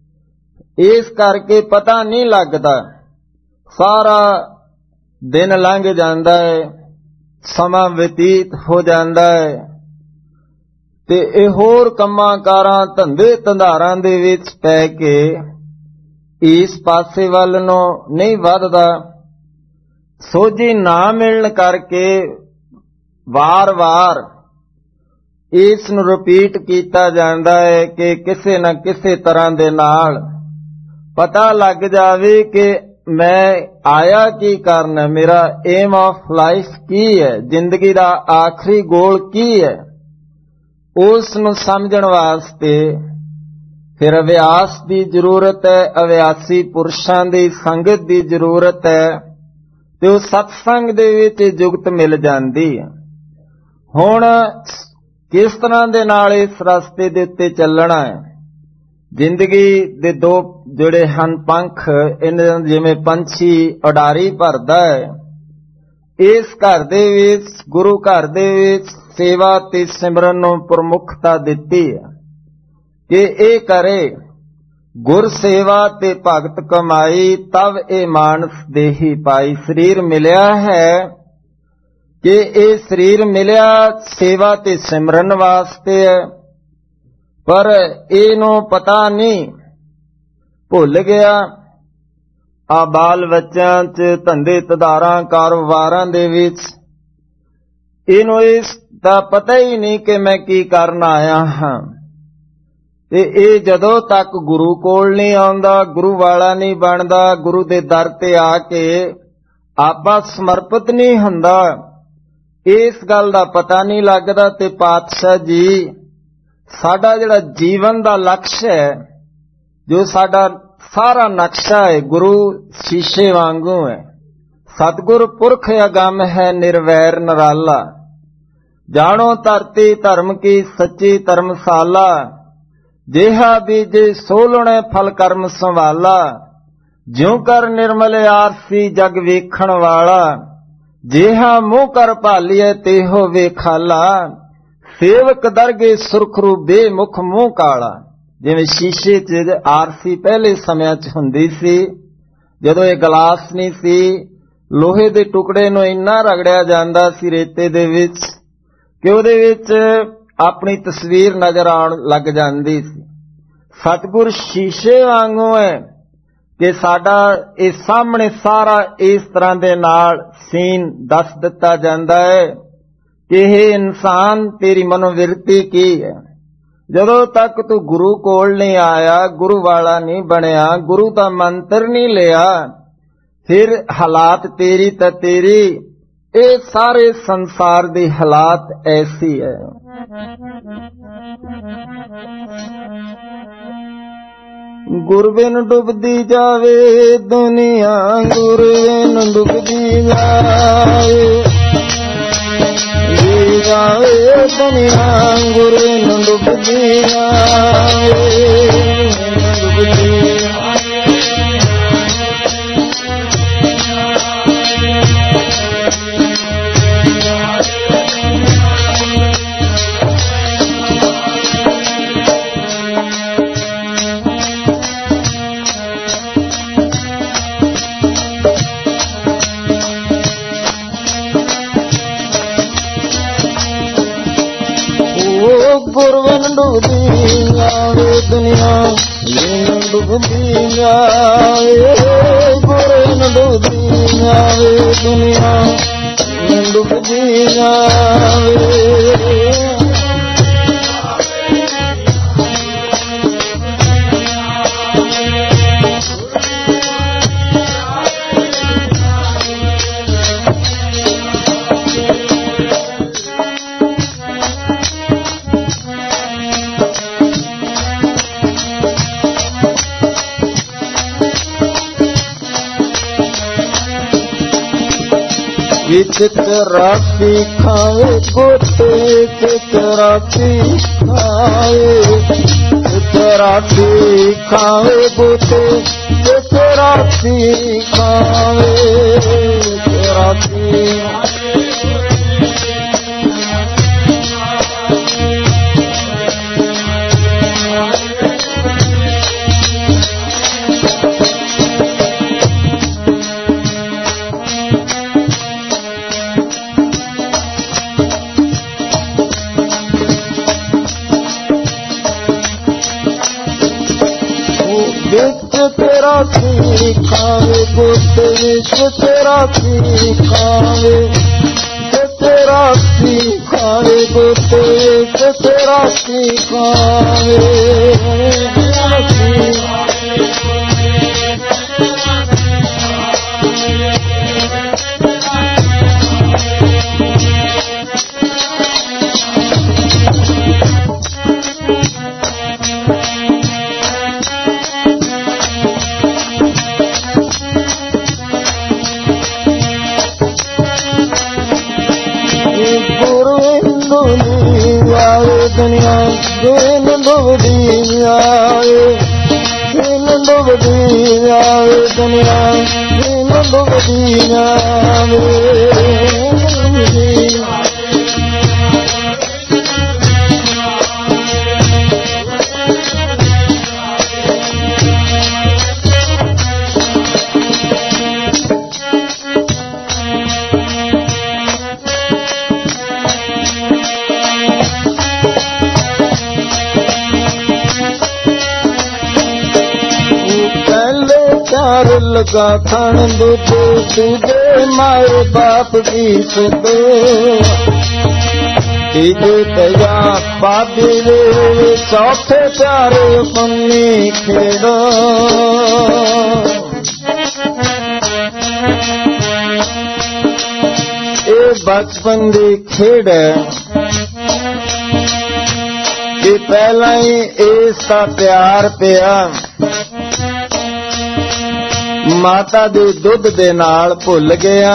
ਇਸ ਕਰਕੇ ਪਤਾ ਨਹੀਂ ਲੱਗਦਾ, ਸਾਰਾ ਦਿਨ ਲੰਘ ਜਾਂਦਾ ਹੈ, ਸਮਾਂ ਬਤੀਤ ਹੋ ਜਾਂਦਾ ਹੈ, ਤੇ ਇਹ ਹੋਰ ਕੰਮਾਂ ਕਾਰਾਂ ਧੰਦੇ ਧੰਦਾਰਾਂ ਦੇ ਵਿੱਚ ਪੈ ਕੇ ਇਸ ਪਾਸੇ ਵੱਲ ਨੂੰ ਨਹੀਂ ਵੱਧਦਾ। ਸੋਝੀ ਨਾ ਮਿਲਣ ਕਰਕੇ ਵਾਰ-ਵਾਰ ਇਸ ਨੂੰ ਰਿਪੀਟ ਕੀਤਾ ਜਾਂਦਾ ਹੈ ਕਿ ਕਿਸੇ ਨਾ ਕਿਸੇ ਤਰ੍ਹਾਂ ਦੇ ਨਾਲ ਪਤਾ ਲੱਗ ਜਾਵੇ ਕਿ ਮੈਂ ਆਇਆ ਕੀ ਕਰਨਾ, ਮੇਰਾ ਏਮ ਆਫ ਲਾਈਫ ਕੀ ਹੈ, ਜ਼ਿੰਦਗੀ ਦਾ ਆਖਰੀ ਗੋਲ ਕੀ ਹੈ। ਉਸ ਨੂੰ ਸਮਝਣ ਵਾਸਤੇ ਫਿਰ ਅਭਿਆਸ ਦੀ ਜ਼ਰੂਰਤ ਹੈ, ਅਭਿਆਸੀ ਪੁਰਸ਼ਾਂ ਦੀ ਸੰਗਤ ਦੀ ਜ਼ਰੂਰਤ ਹੈ, ਤੇ ਉਹ ਸਤਸੰਗ ਦੇ ਵਿੱਚ ਜੁਗਤ ਮਿਲ ਜਾਂਦੀ ਹੈ। ਹੁਣ ਕਿਸ ਤਰ੍ਹਾਂ ਦੇ ਨਾਲ ਇਸ ਰਸਤੇ ਦੇ ਉੱਤੇ ਚੱਲਣਾ ਹੈ? ਜ਼ਿੰਦਗੀ ਦੇ 2 ਜਿਹੜੇ ਹਨ ਪੰਖ, ਇਹਨਾਂ ਜਿਵੇਂ ਪੰਛੀ ਉਡਾਰੀ ਭਰਦਾ ਹੈ, ਇਸ ਘਰ ਦੇ ਵਿੱਚ ਗੁਰੂ ਘਰ ਦੇ ਵਿੱਚ ਸੇਵਾ ਤੇ ਸਿਮਰਨ ਨੂੰ ਪ੍ਰਮੁੱਖਤਾ ਦਿੱਤੀ ਹੈ ਕਿ ਇਹ ਕਰੇ ਗੁਰ ਸੇਵਾ ਤੇ ਭਗਤ ਕਮਾਈ, ਤਬ ਇਹ ਮਾਨਸ ਦੇਹੀ ਪਾਈ। ਸਰੀਰ ਮਿਲਿਆ ਹੈ ਕਿ ਇਹ ਸਰੀਰ ਮਿਲਿਆ ਸੇਵਾ ਤੇ ਸਿਮਰਨ ਵਾਸਤੇ ਹੈ, ਪਰ ਇਹਨੂੰ ਪਤਾ ਨਹੀਂ, ਭੁੱਲ ਗਿਆ। ਆ ਬਾਲ ਬੱਚਿਆਂ 'ਚ ਧੰਦੇ ਧੰਦਾਰਾਂ ਕਾਰੋਬਾਰਾਂ ਦੇ ਵਿੱਚ ਇਹਨੂੰ ਇਸ ਦਾ ਪਤਾ ਹੀ ਨਹੀਂ ਕਿ ਮੈਂ ਕੀ ਕਰਨ ਆਇਆ ਹਾਂ। ਤੇ ਇਹ ਜਦੋਂ ਤੱਕ ਗੁਰੂ ਕੋਲ ਨਹੀਂ ਆਉਂਦਾ, ਗੁਰੂ ਵਾਲਾ ਨਹੀਂ ਬਣਦਾ, ਗੁਰੂ ਦੇ ਦਰ ਤੇ ਆ ਕੇ ਆਪਾ ਸਮਰਪਿਤ ਨਹੀਂ ਹੁੰਦਾ, ਇਸ ਗੱਲ ਦਾ ਪਤਾ ਨਹੀਂ ਲੱਗਦਾ। ਤੇ ਪਾਤਸ਼ਾਹ ਜੀ ਸਾਡਾ ਜਿਹੜਾ ਜੀਵਨ ਦਾ ਲਕਸ਼ ਹੈ, ਜੋ ਸਾਡਾ ਸਾਰਾ ਨਕਸ਼ਾ ਹੈ, ਗੁਰੂ ਸ਼ੀਸ਼ੇ ਵਾਂਗੂ ਹੈ। ਸਤਿਗੁਰ ਪੁਰਖ ਅਗੰਮ ਹੈ, ਨਿਰਵੈਰ ਨਿਰਾਲਾ, ਜਾਣੋ ਧਰਤੀ ਧਰਮ ਕੀ ਸੱਚੀ ਧਰਮਸ਼ਾਲਾ, ਜਿਹਾ ਬੀਜੇ ਸੋਲਣੇ ਫਲ ਕਰਮ ਸੰਭਾਲਾ, ਜਿਉ ਕਰ ਨਿਰਮਲ ਆਰਸੀ ਜਗ ਵੇਖਣ ਵਾਲਾ, ਜਿਹਾ ਮੂੰਹ ਕਰ ਭਾਲੀਏ ਤੇਹੋ ਵੇਖਾਲਾ, ਸੇਵਕ ਦਰਗੇ ਸੁਰਖਰੂ ਬੇਮੁਖ ਮੂੰਹ ਕਾਲਾ। ਜਿਵੇਂ ਸ਼ੀਸ਼ੇ 'ਚ ਆਰਸੀ ਪਹਿਲੇ ਸਮਿਆਂ 'ਚ ਹੁੰਦੀ ਸੀ, ਜਦੋਂ ਇਹ ਗਲਾਸ ਨਹੀਂ ਸੀ, ਲੋਹੇ ਦੇ ਟੁਕੜੇ ਨੂੰ ਇੰਨਾ ਰਗੜਿਆ ਜਾਂਦਾ ਸੀ ਰੇਤੇ ਦੇ ਵਿੱਚ ਕਿ ਉਹਦੇ ਵਿੱਚ अपनी तस्वीर नजर आउण लग जांदी सी। सतगुर शीशे वांगू है कि साडा इस सामने सारा इस तरह दे नाल सीन दस दिता जांदा है कि हे इंसान तेरी मनोविरती की है। जदों तक तू गुरु कोल नहीं आया, गुरु वाला नहीं बनया, गुरु दा मंत्र नहीं लिया, फिर हालात तेरी ता तेरी, ये सारे संसार दी हालात ऐसी है। गुरु बिन डुबदी जावे दुनिया, गुरु बिन डुबदी जावे दुनिया, गुरु बिन डुबदी जावे गुरु डुबदी जावे दुनिया, डुबदी जावे गुरु डुबदी जावे दुनिया, डुबदी जावे। चितराती खाए गोते, चितराती खाए, चितराती खाए गोते, चितराती खाए, चितराती खावे गोते, चितराती खावे, चितराती खावे गोते, चितराती खावे। दुनिया दिन डुबदी जावे, दिन डुबदी जावे दुनिया, दिन डुबदी जावे। लगा खान दूधे सूदे, माए बाप की सुदे, तीजे तया पादी रे, चौथे प्यारे पन्नी खेड़ो। ये बचपन दी खेड़ है, ये पहला ही इसका प्यार पिया माता दे दुध दे नाल भुल गया।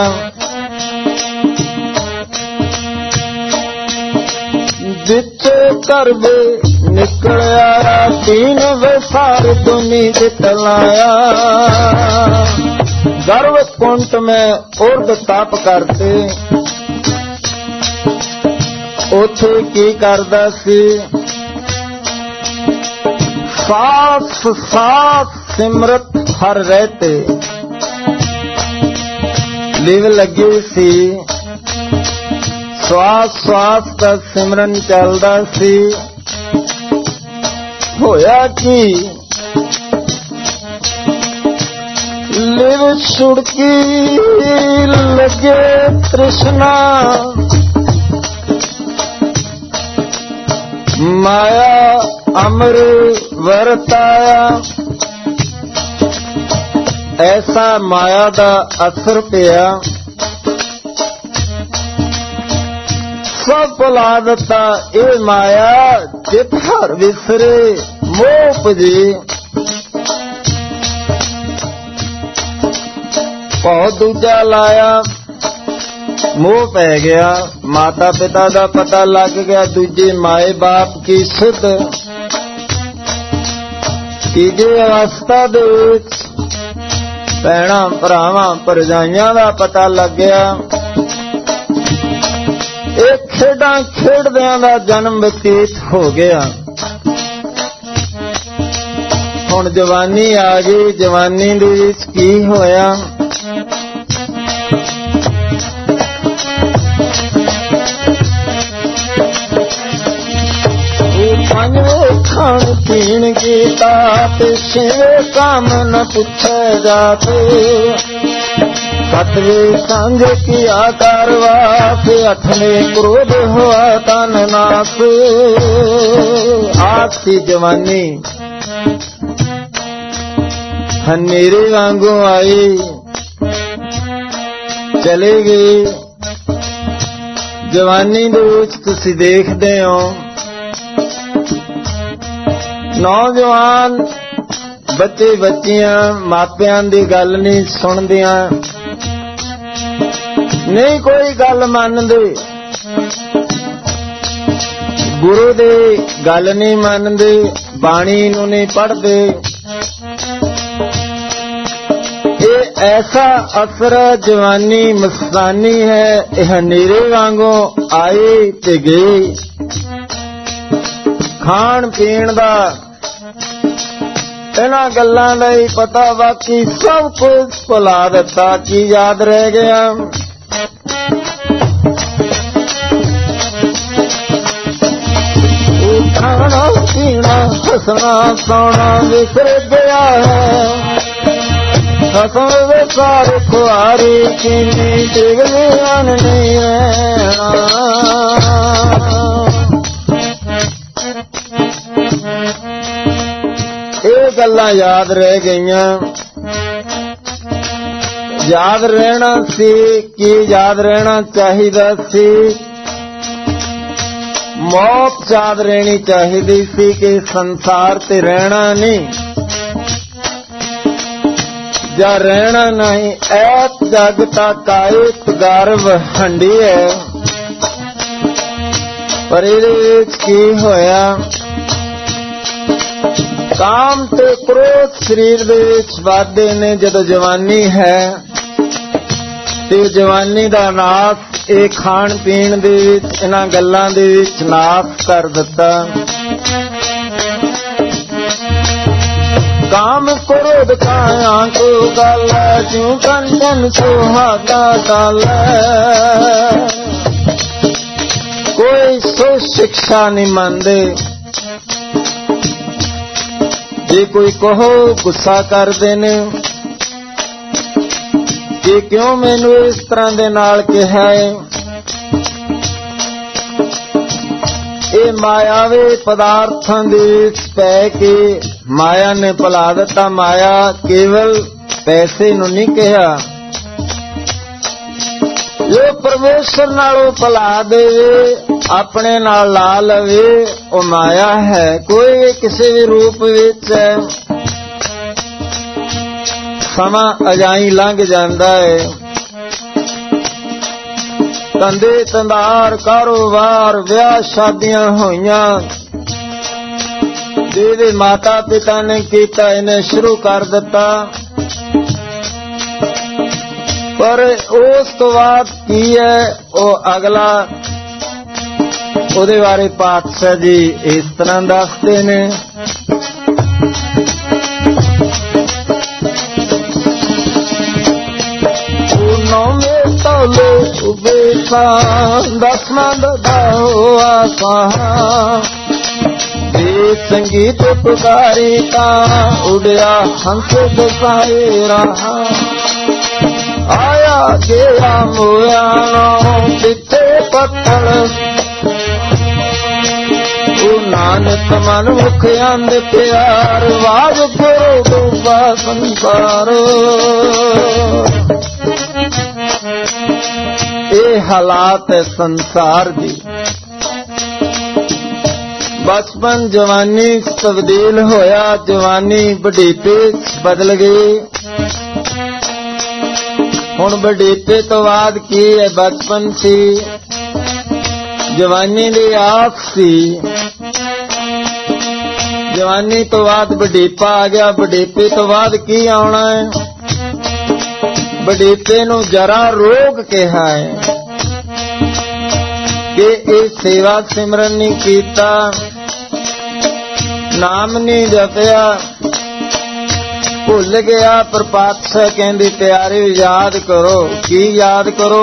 जिथे करबे निकल आया, तीन वसार दुनी जितलाया। गर्व कुंट में उर्द तप करते, उथे की करदा सी, सास सास सिमरत हर रहते। लिव लगी सी श्वास श्वास का सिमरन चलदा सी। होया कि लिव छुड़की लगे तृष्णा, माया अमर वरताया। ऐसा माया दा असर पिया, सब भुला दिता। ये माया चित हर विसरे मोह पुजी। बहुत दूजा लाया, मोह पै गया। माता पिता दा पता लग गया, दूजे माए बाप की सुध। तीजे अवस्था दे भैणां भरावां भरजाइयां दा पता लग गया। एक खेडां खेडदियां दा जन्म बतीत हो गया। हुण जवानी आ गई। जवानी दे विच की होया, पंजवें खाण पीण की तात, छेवें काम न पूछे जाते। सातवें संग किया कारवास, अठवें क्रोध हुआ तन नाश। आज सी जवानी हनेरे वांगू आई, चले गई। जवानी दे विच तुसीं देखदे हो नौजवान बच्चे बच्चियां मापियां दी गल नहीं सुनदियां, नहीं कोई गल मनदे, गुरु दी गल नहीं मनदे, बाणी नूं नहीं पढ़दे। ये ऐसा असर जवानी मस्तानी है, यह हनेरे वांगू आई ते गई। खाण पीण दा इन्हां गल्लां दा ही पता, बाकी सब कुछ भुला दिता। की याद रह गया? खाना पीना हसना सोना विसर गया है। हसन वे सारे खुआरी चीनी डिगली मन नहीं रहना। ये गल्लां याद रह गईयां। याद रहना सी कि याद रहना चाहिदा सी। मौत याद रहनी चाहिदी सी कि संसार ते रहना नहीं, जा रहना नहीं। ऐत जगता कायत गर्व हंडी है। पर इहदे विच की होया, काम ते क्रोध शरीर दे विच वादे ने। जदों जवानी है ते जवानी दा नाश ये खाण पीण दे विच, इन्हां गल्लां दे विच नाश कर दिता। काम क्रोध काया को गल, क्यों कंचन सुहागा गल। कोई सो शिक्षा नहीं मानदे। जे कोई कहो गुस्सा करदे ने कि क्यों मैनू इस तरह दे नाल कहा है। ये मायावी पदार्थां दे विच पै के माया ने भुला दिता। माया केवल पैसे नूं नहीं कहा, जो परमेश्वर नालों भुला देवे, अपने नाल ला लवे, वो माया है। कोई किसी भी रूप विच समा अजाई लंघ जांदा है। धंधे धंधार कारोबार ब्याह शादियां होइयां, जेदे माता पिता ने कीता इन्हें शुरू कर दिता। पर उस तो बाद की है वो अगला, ਉਹਦੇ ਬਾਰੇ ਪਾਤਸ਼ਾਹ जी इस तरह दसते ने। नौਵੇਂ तौले उबे दसवां दबाओ आसा संगीत पुकारी ता उड़िया हंस दसाए रहा आया गया मोया पिछे पत्थर नानक मन मुख आंद प्यार वाज गुरु डूबा संसार। ये हालात है संसार दी। बचपन जवानी तब्दील होया, जवानी बुढ़ेपे बदल गई। हुण बुढ़ेपे तो बाद की है, बचपन सी, जवानी दी आस सी, जवानी तो बाद बुढ़ेपा आ गया, बुढ़ेपे तो बाद की आना है? बुढ़ेपे नूं जरा रोग कहा है कि ये सेवा सिमरन नहीं कीता, नाम नहीं जपया, भुल गया। पर पातशाह कहंदे प्यारे याद करो। की याद करो?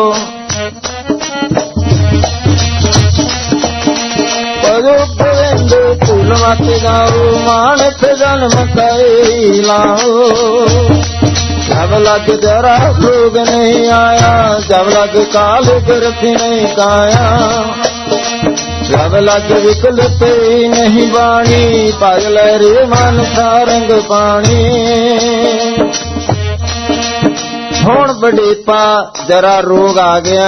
पजो पवेंदे भूल मत जाओ, मानस जन्म कई लाओ। जब लग जरा रोग नहीं आया, जब लग काल गिरफ्त नहीं काया, जब लग विकलते नहीं बाणी, पागल रे मन सारंग पानी। हुण बुढ़ेपा जरा रोग आ गया,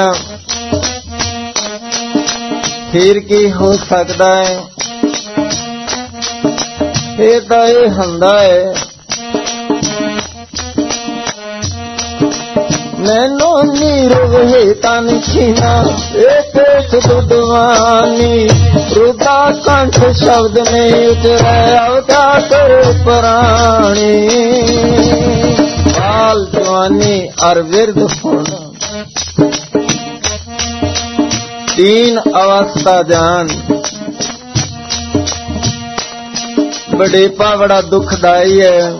फिर की हो सकता है? ये तो ये हुंदा है। नैनो नीर वहे तन खीना, एक दुदवानी, रुदा कंठ शब्द में उतरे अवता करे प्राणी। बाल जवानी और विरध होना, तीन अवस्था जान। बुढ़ेपा बड़ा दुखदाई है।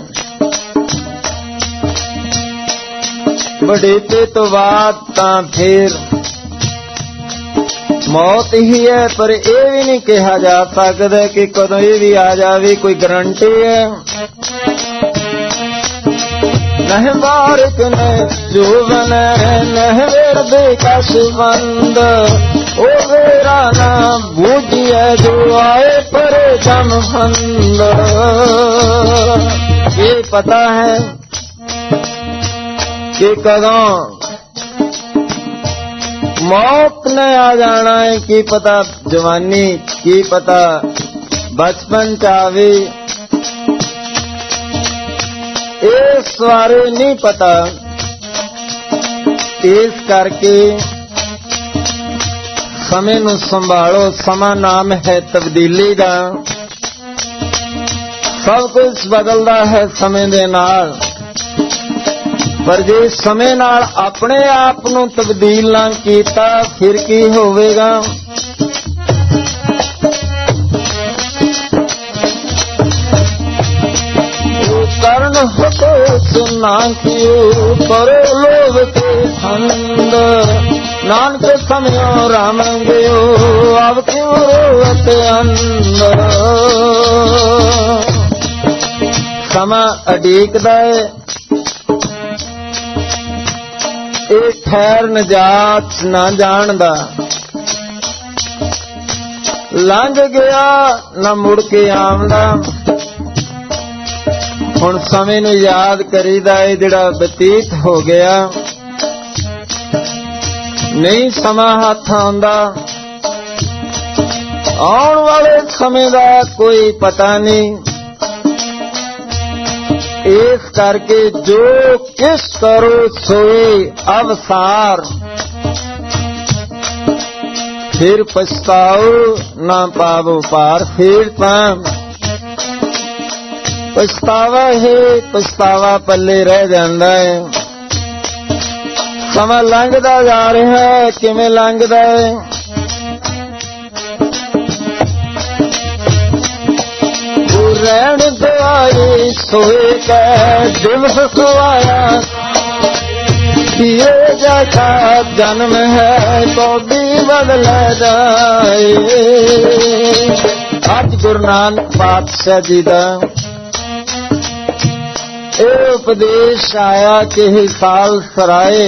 बुढ़ेपे तो बाद तां फिर मौत ही है, पर यह भी नहीं कहा जा सकता कि कदों ये भी आ जावे, कोई गारंटी है? नह बारिक न जोवन नह वेरदे कश बंद, ओ वेरा ना बूझिए जो आए पर जम फंद। ये पता है कि कदों मौत ने आ जाना है, की पता जवानी, की पता बचपन चावे, इस बारे नहीं पता। इस करके समय नूं संभालो। समा नाम है तब्दीली दा, सब कुछ बदलदा है समय दे नाल। पर जे समय नाल अपने आप नूं तब्दील ना कीता, फिर की होवेगा? करण हो सुना कियो, करो लोभ के फंद, नानक समयो राम गयो, अब क्यों रोवत अंद। समा अडीकदा है, ਇਹ ਠਹਿਰ ਨਜਾਤ ਨਾ ਜਾਣਦਾ, ਲੰਘ ਗਿਆ ਨਾ ਮੁੜ ਕੇ ਆਉਂਦਾ। ਹੁਣ ਸਮੇਂ ਨੂੰ ਯਾਦ ਕਰੀਦਾ ਏ ਜਿਹੜਾ ਬਤੀਤ ਹੋ ਗਿਆ, ਨਹੀਂ ਸਮਾਂ ਹੱਥ ਆਉਂਦਾ। ਆਉਣ ਵਾਲੇ ਸਮੇਂ ਦਾ ਕੋਈ ਪਤਾ ਨਹੀਂ। इस करके जो किस करो सोए अवसार, फिर पछताओ ना पावो पार। फिर पछतावा है, पछतावा पल्ले रह जाता है। समा लंघदा जा रहा है, किवें लंघदा है? रहन दवाई सोए कै दिवस सुवाया, ये जैसा जन्म है तो भी बदल जाए। आज गुरु नानक पातशाह जी दा ਇਹ ਉਪਦੇਸ਼ ਆਇਆ ਕਿ ਸਾਲ ਸਰਾਏ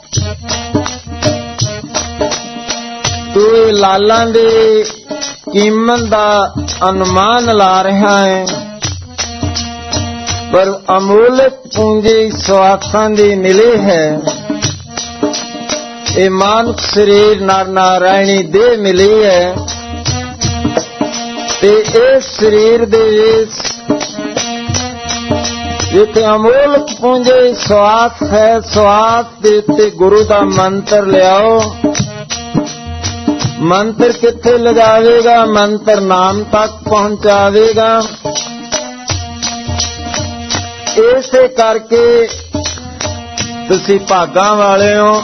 ਤੂੰ ਲਾਲਾਂ ਦੇ ਕੀਮਤ ਦਾ ਅਨੁਮਾਨ ਲਾ ਰਿਹਾ ਹੈ, ਪਰ ਅਮੁੱਲ ਪੂੰਜੀ ਸਵਾਸਾਂ ਦੀ ਮਿਲੀ ਹੈ। ਇਹ ਮਾਨੁਖ ਸਰੀਰ ਨਰ ਨਾਰਾਇਣੀ ਦੇਹ ਮਿਲੀ ਹੈ ਤੇ ਇਸ ਸਰੀਰ ਦੇ ਵਿੱਚ ਜਿੱਥੇ ਅਮੁੱਲ ਪੂੰਜੀ ਸਵਾਸ ਹੈ, ਸਵਾਸ ਦੇ ਉੱਤੇ ਗੁਰੂ ਦਾ ਮੰਤਰ ਲਿਆਓ। ਮੰਤਰ ਕਿੱਥੇ ਲਗਾਵੇਗਾ? ਮੰਤਰ ਨਾਮ ਤੱਕ ਪਹੁੰਚਾਵੇਗਾ। ਇਸੇ ਕਰਕੇ ਤੁਸੀਂ ਭਾਗਾਂ ਵਾਲੇ ਹੋ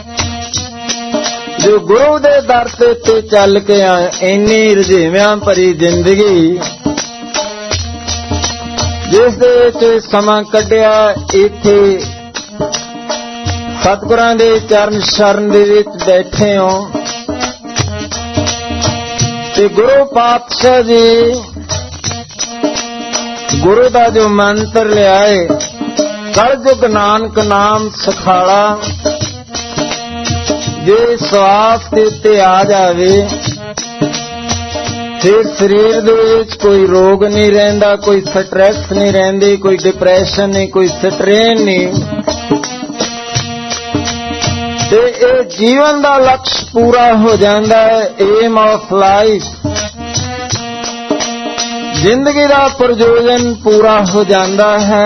ਜੋ ਗੁਰੂ ਦੇ ਦਰ ਤੇ ਚੱਲ ਕੇ ਆਏ। ਇੰਨੀ ਰੁਝੇਵਿਆਂ ਭਰੀ ਜ਼ਿੰਦਗੀ ਜਿਸ ਦੇ ਵਿੱਚ ਸਮਾਂ ਕੱਢਿਆ, ਇੱਥੇ ਸਤਿਗੁਰਾਂ ਦੇ ਚਰਨ ਸ਼ਰਨ ਦੇ ਵਿੱਚ ਬੈਠੇ ਹੋ ਤੇ ਗੁਰੂ ਪਾਤਸ਼ਾਹ ਜੀ ਗੁਰੂ ਦਾ ਜੋ ਮੰਤਰ ਲਿਆਏ, ਕਲਯੁਗ ਨਾਨਕ ਨਾਮ ਸਖਾਲਾ, ਜੇ ਸਵਾਸ ਦੇ ਉੱਤੇ ਆ ਜਾਵੇ ਫਿਰ ਸਰੀਰ ਦੇ ਵਿੱਚ ਕੋਈ ਰੋਗ ਨਹੀਂ ਰਹਿੰਦਾ, ਕੋਈ ਸਟ੍ਰੈਸ ਨਹੀਂ ਰਹਿੰਦੀ, ਕੋਈ ਡਿਪਰੈਸ਼ਨ ਨਹੀਂ, ਕੋਈ ਸਟ੍ਰੇਨ ਨਹੀਂ। ਤੇ ਇਹ ਜੀਵਨ ਦਾ ਲਕਸ਼ ਪੂਰਾ ਹੋ ਜਾਂਦਾ ਹੈ, ਏਮ ਆਫ ਲਾਈਫ, ਜ਼ਿੰਦਗੀ ਦਾ ਪ੍ਰਯੋਜਨ ਪੂਰਾ ਹੋ ਜਾਂਦਾ ਹੈ।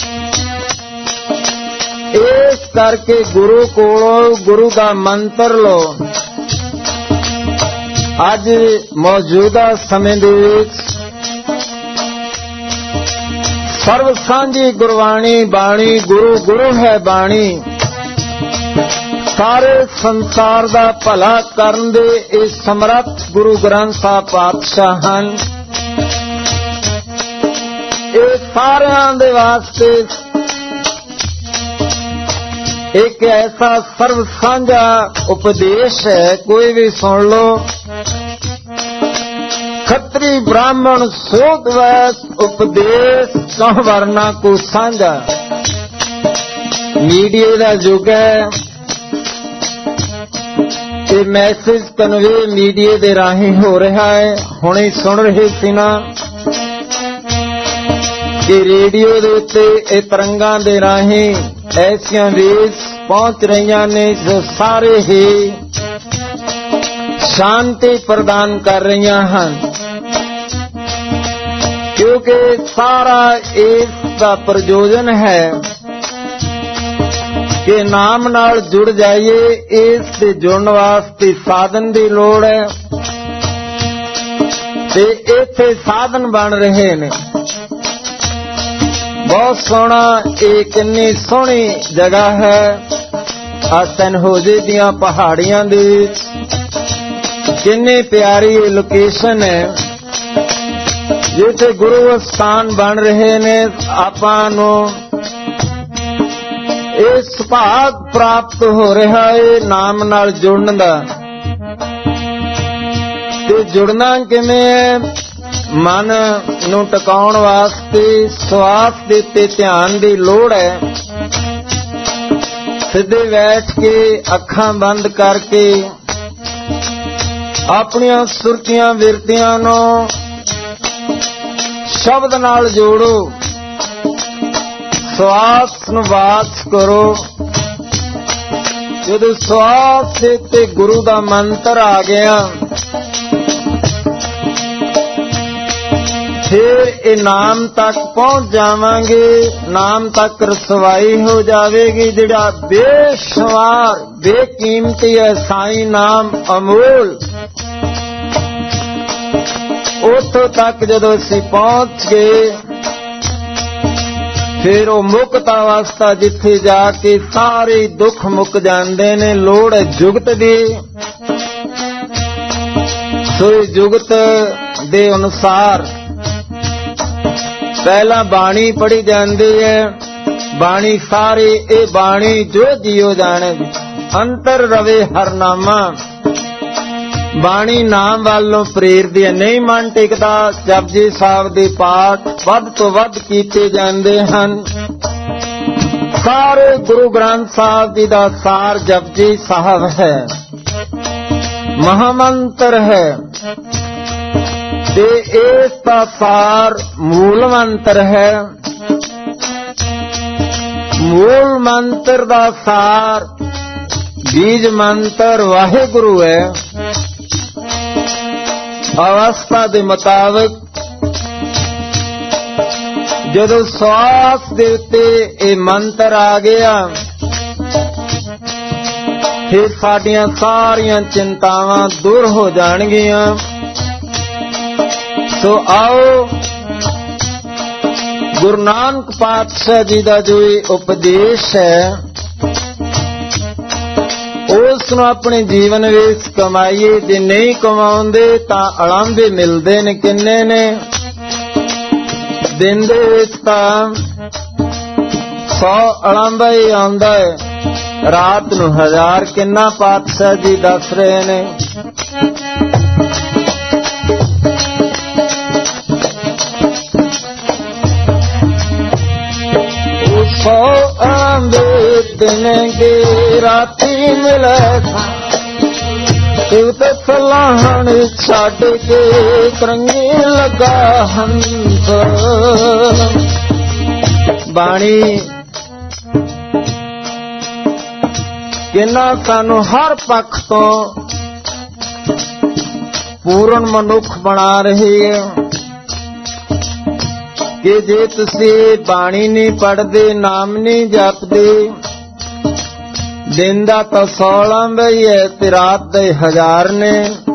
ਇਸ ਕਰਕੇ ਗੁਰੂ ਕੋਲੋਂ ਗੁਰੂ ਦਾ ਮੰਤਰ ਲਓ। ਅੱਜ ਮੌਜੂਦਾ ਸਮੇਂ ਦੇ ਵਿੱਚ ਸਰਵ ਸਾਂਝੀ ਗੁਰਬਾਣੀ ਬਾਣੀ, ਗੁਰੂ ਗੁਰੂ ਹੈ ਬਾਣੀ, ਸਾਰੇ ਸੰਸਾਰ ਦਾ ਭਲਾ ਕਰਨ ਦੇ ਇਹ ਸਮਰੱਥ ਗੁਰੂ ਗ੍ਰੰਥ ਸਾਹਿਬ ਪਾਤਸ਼ਾਹ ਹਨ। ਇਹ ਸਾਰਿਆਂ ਦੇ ਵਾਸਤੇ ਇੱਕ ਐਸਾ ਸਰਵ ਸਾਂਝਾ ਉਪਦੇਸ਼ ਹੈ, ਕੋਈ ਵੀ ਸੁਣ ਲੋ। ਖੱਤਰੀ ਬ੍ਰਾਹਮਣ ਸੂਦ ਵੈਸ ਉਪਦੇਸ਼ ਸਭ ਵਰਨਾ ਕੋ ਸਾਂਝਾ। ਮੀਡੀਆ ਦਾ ਯੁੱਗ ਹੈ, ਇਹ ਮੈਸੇਜ ਕਨਵੇ ਮੀਡੀਆ ਦੇ ਰਾਹੀਂ ਹੋ ਰਿਹਾ ਹੈ। ਹੁਣੇ ਸੁਣ ਰਹੇ ਸੀ ਨਾ ਕਿ ਰੇਡੀਓ ਦੇ ਉੱਤੇ ਇਹ ਤਰੰਗਾਂ ਦੇ ਰਾਹੀਂ ਐਸੀਆਂ ਵੇਵ ਪਹੁੰਚ ਰਹੀਆਂ ਨੇ ਜੋ ਸਾਰੇ ਹੀ ਸ਼ਾਂਤੀ ਪ੍ਰਦਾਨ ਕਰ ਰਹੀਆਂ ਹਨ, ਕਿਉਂਕਿ ਸਾਰਾ ਇਸ ਦਾ ਪ੍ਰਯੋਜਨ ਹੈ ਕਿ ਨਾਮ ਨਾਲ ਜੁੜ ਜਾਈਏ। ਇਸ ਦੇ ਜੁੜਨ ਵਾਸਤੇ ਸਾਧਨ ਦੀ ਲੋੜ ਹੈ ਤੇ ਇੱਥੇ ਸਾਧਨ ਬਣ ਰਹੇ ਨੇ। ਬਹੁਤ ਸੋਹਣਾ, ਇਹ ਕਿੰਨੀ ਸੋਹਣੀ ਜਗ੍ਹਾ ਹੈ। ਆ ਸਨਹੋਜੇ ਦੀਆਂ ਪਹਾੜੀਆਂ ਦੇ ਵਿੱਚ ਕਿੰਨੀ ਪਿਆਰੀ ਇਹ ਲੋਕੇਸ਼ਨ ਹੈ ਜਿੱਥੇ ਗੁਰੂ ਸਥਾਨ ਬਣ ਰਹੇ ਨੇ। ਆਪਾਂ ਨੂੰ ਇਹ ਸੁਭਾਗ ਪ੍ਰਾਪਤ ਹੋ ਰਿਹਾ ਹੈ ਨਾਮ ਨਾਲ ਜੁੜਨ ਦਾ। ਤੇ ਜੁੜਨਾ ਕਿਵੇਂ ਹੈ? ਮਨ ਨੂੰ ਟਿਕਾਉਣ ਵਾਸਤੇ ਸਵਾਸ ਦੇ ਉੱਤੇ ਧਿਆਨ ਦੀ ਲੋੜ ਹੈ। ਸਿੱਧੇ ਬੈਠ ਕੇ ਅੱਖਾਂ ਬੰਦ ਕਰਕੇ ਆਪਣੀਆਂ ਸੁਰਤੀਆਂ ਵਿਰਤੀਆਂ ਨੂੰ ਸ਼ਬਦ ਨਾਲ ਜੋੜੋ, ਸਵਾਸ ਨੂੰ ਵਾਸ ਕਰੋ। ਜਦੋਂ ਸਵਾਸ ਦੇ ਉੱਤੇ ਗੁਰੂ ਦਾ ਮੰਤਰ ਆ ਗਿਆ ਫਿਰ ਇਹ ਨਾਮ ਤੱਕ ਪਹੁੰਚ ਜਾਵਾਂਗੇ, ਨਾਮ ਤੱਕ ਰਸਵਾਈ ਹੋ ਜਾਵੇਗੀ। ਜਿਹੜਾ ਬੇਸ਼ੁਮਾਰ ਬੇਕੀਮਤੀ ਹੈ ਸਾਈਂ ਨਾਮ ਅਮੋਲ, ਉੱਥੋਂ ਤੱਕ ਜਦੋਂ ਅਸੀਂ ਪਹੁੰਚ ਗਏ ਫਿਰ ਉਹ ਮੁਕਤ ਅਵਸਥਾ ਜਿੱਥੇ ਜਾ ਕੇ ਸਾਰੇ ਦੁੱਖ ਮੁੱਕ ਜਾਂਦੇ ਨੇ। ਲੋੜ ਹੈ ਜੁਗਤ ਦੀ, ਸੋ ਜੁਗਤ ਦੇ ਅਨੁਸਾਰ ਪਹਿਲਾਂ ਬਾਣੀ ਪੜ੍ਹੀ ਜਾਂਦੀ ਹੈ, बाणी सारी ए बाणी जो जियो जाने, अंतर रवे हर नामा। बाणी नाम वालों प्रेरदी है, नहीं मन टिकदा। जपजी साहब दे पाठ वध तो वध कीते जांदे हन। सारे गुरु ग्रंथ साहब जी दा सार जपजी साहब है, महामंत्र है। ते इस दा सार मूल मंत्र है। मूल मंत्र दा सार बीज मंत्र वाहिगुरु है। अवस्था दे मुताबिक जदों श्वास दे उत्ते ये मंत्र आ गया, फिर साडियां सारियां चिंतावां दूर हो जाणगियां। सो आओ गुरु नानक पातशाह जी का जो उपदेश है उसनूं अपने जीवन विच कमाईए। जे नहीं कमाउंदे तां अलांभे मिलदे ने किन्ने ने। दिन दे विच तां 100 अलांभा ही आउंदा है, रात नूं 1000। किन्ना पातशाह जी दस रहे ने। सौ दिन के राती मिले तो सलाहन छड़ के तरंगी लगा हंस। बाणी किन्ना सानू हर पक्ष तो पूर्ण मनुख बना रही है कि जे तुसी बाणी नहीं पढ़दे, नाम नहीं जपदे, दिन दा तो 16 ही है ते रात दे 1000 ने।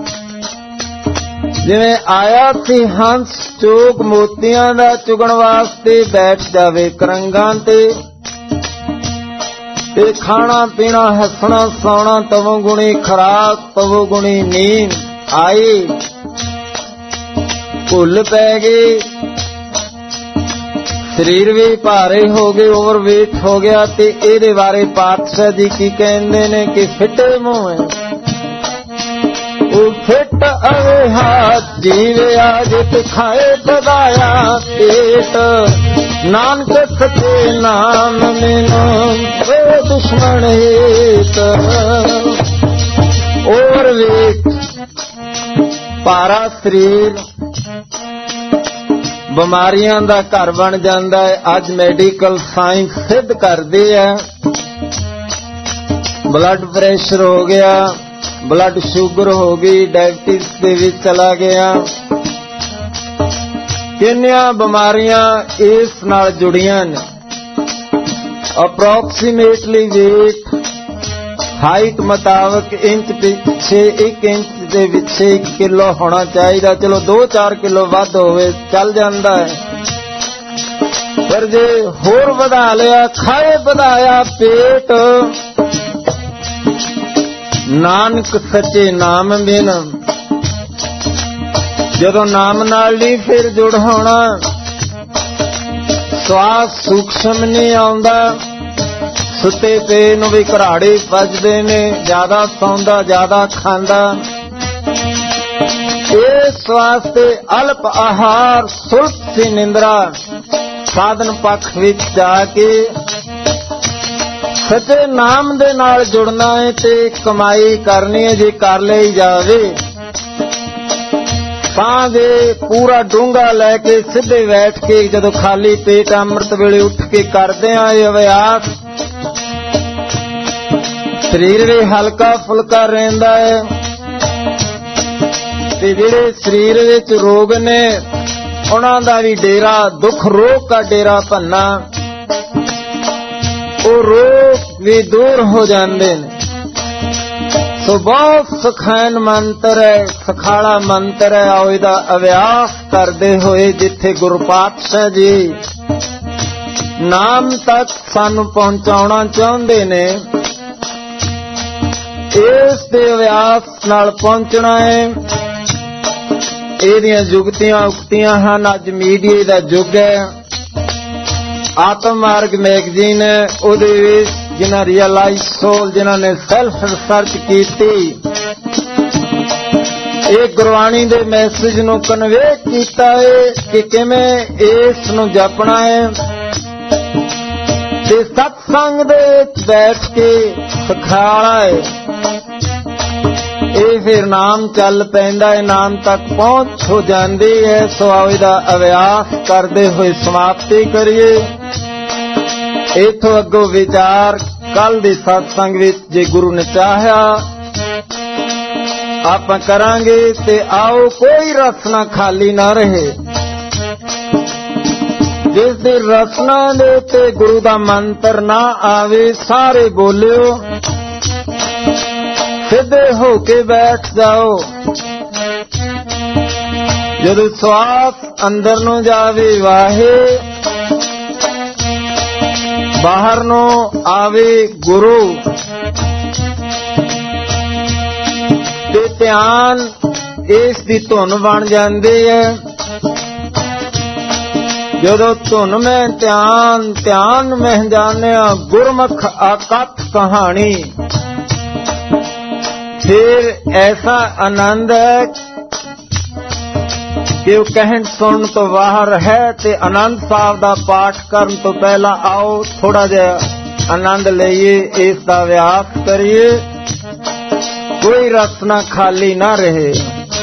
जिवें आया सी हंस चोग मोतियां दा चुगण वास्ते, बैठ जावे करंगां ते खाना पीना हसना सौना तवों गुणी खुराक तवों गुणी नींद आई। भुल पै गई, शरीर भी भारे हो गए, ओवरवेट हो गया। ते इहदे बारे पातशाह जी की कहंदे ने कि फिटे मुंह है ਉਹ ਫਿੱਟ ਅਵੇ ਹਾਥ ਜੀਵਿਆ ਜਿਤ ਖਾਏ ਬਦਾਇਆ ਪੇਟ ਨਾਨਕ ਸੱਚੇ ਨਾਮ ਮੈਨੂੰ ਓ ਦੁਸ਼ਮਣ ਹੇਤ ਔਰ ਵੇਖ ਭਾਰਾ ਸਰੀਰ ਬਿਮਾਰੀਆਂ ਦਾ ਘਰ ਬਣ ਜਾਂਦਾ ਹੈ। ਅੱਜ ਮੈਡੀਕਲ ਸਾਇੰਸ ਸਿੱਧ ਕਰਦੀ ਹੈ ब्लड प्रेशर हो गया, ब्लड शुगर हो गई, डायबिटीज के भी चला गया। किन्नियां बीमारियां इस नाल जुड़ियां ने। अप्रोक्सीमेटली वेट हाइट मुताबिक इंच पिछे 1 इंच दे विचे 1 किलो होना चाहिए। चलो 2-4 किलो वध होवे चल जांदा है, पर जे होर वधा लिया खाए वधाया पेट नानक सच्चे नाम बिन जदों नाम नाल नहीं फिर जुड़ होना। श्वास सूक्ष्म नहीं आउंदा, सुते पे नूं भी घराड़े वजदे ने, ज्यादा सौंदा ज्यादा खांदा। इस वास्ते अल्प आहार सुल्प सी निंद्रा साधन पक्ष विच जाके सच्चे नाम दे नाल जुड़ना है ते कमाई करनी है। जे कर लई जावे तां जे पूरा डूंगा लैके सीधे बैठ के जदों खाली पेट अमृत वेले उठ के करदे आ ये अभ्यास, शरीर भी हल्का फुल्का रहिंदा है ते जिहड़े शरीर विच रोग ने उन्हां दा भी डेरा दुख रोग का डेरा भन्ना वो रोग भी दूर हो जाते हैं। तो बहुत सुखैन मंत्र है, सखाला मंत्र है। आओ इहदा अभ्यास करते हुए जिथे गुरु पातशाह जी नाम तक सानू पहुंचाउणा चाहुंदे ने, इस दे अभ्यास नाल पहुंचना है। इहदियां जुगतियां उक्तियां हन। अज मीडिया दा युग है, ਆਤਮ ਮਾਰਗ ਮੈਗਜ਼ੀਨ ਹੈ, ਉਹਦੇ ਵਿੱਚ ਜਿਨ੍ਹਾਂ ਰੀਅਲਾਈਜ਼ ਸੋਲ, ਜਿਨ੍ਹਾਂ ਨੇ ਸੈਲਫ ਰਿਸਰਚ ਕੀਤੀ, ਇਹ ਗੁਰਬਾਣੀ ਦੇ ਮੈਸੇਜ ਨੂੰ ਕਨਵੇ ਕੀਤਾ ਹੈ ਕਿ ਕਿਵੇਂ ਇਸ ਨੂੰ ਜਪਣਾ ਹੈ, ਤੇ ਸਤਸੰਗ ਦੇ ਵਿੱਚ ਬੈਠ ਕੇ ਸਿਖਾਉਣਾ ਹੈ। ਇਹ ਫਿਰ ਨਾਮ ਚੱਲ ਪੈਂਦਾ ਹੈ, ਨਾਮ ਤੱਕ ਪਹੁੰਚ ਹੋ ਜਾਂਦੀ ਹੈ। ਸੋ ਆਓ ਇਹਦਾ ਅਭਿਆਸ ਕਰਦੇ ਹੋਏ ਸਮਾਪਤੀ ਕਰੀਏ। ਇਥੋਂ ਅੱਗੋਂ ਵਿਚਾਰ ਕੱਲ ਦੇ ਸਤਸੰਗ ਵਿੱਚ ਜੇ ਗੁਰੂ ਨੇ ਚਾਹਿਆ ਆਪਾਂ ਕਰਾਂਗੇ। ਤੇ ਆਓ ਕੋਈ ਰਸਨਾ ਖਾਲੀ ਨਾ ਰਹੇ। ਜਿਸ ਦੀ ਰਸਨਾ ਦੇ ਉੱਤੇ ਗੁਰੂ ਦਾ ਮੰਤਰ ਨਾ ਆਵੇ, ਸਾਰੇ ਬੋਲਿਓ, ਸਿੱਧੇ ਹੋ ਕੇ ਬੈਠ ਜਾਓ। ਜਦੋਂ ਸਵਾਸ ਅੰਦਰ ਨੂੰ ਜਾਵੇ ਵਾਹੇ, ਬਾਹਰ ਨੂੰ ਆਵੇ ਗੁਰੂ, ਤੇ ਧਿਆਨ ਇਸ ਦੀ ਧੁਨ ਬਣ ਜਾਂਦੀ ਹੈ। ਜਦੋਂ ਧੁਨ ਮੈਂ ਧਿਆਨ ਮਹਿ ਜਾਣਿਆ ਗੁਰਮੁਖ ਆਕਥ ਕਹਾਣੀ, ਫਿਰ ਐਸਾ ਆਨੰਦ ਹੈ ਕਿ ਉਹ ਕਹਿਣ ਸੁਣਨ ਤੋਂ ਬਾਹਰ ਹੈ। ਤੇ ਆਨੰਦ ਸਾਹਿਬ ਦਾ ਪਾਠ ਕਰਨ ਤੋਂ ਪਹਿਲਾਂ ਆਓ ਥੋੜਾ ਜਿਹਾ ਆਨੰਦ ਲਈਏ, ਇਸ ਦਾ ਅਭਿਆਸ ਕਰੀਏ। ਕੋਈ ਰਸਨਾ ਖਾਲੀ ਨਾ ਰਹੇ।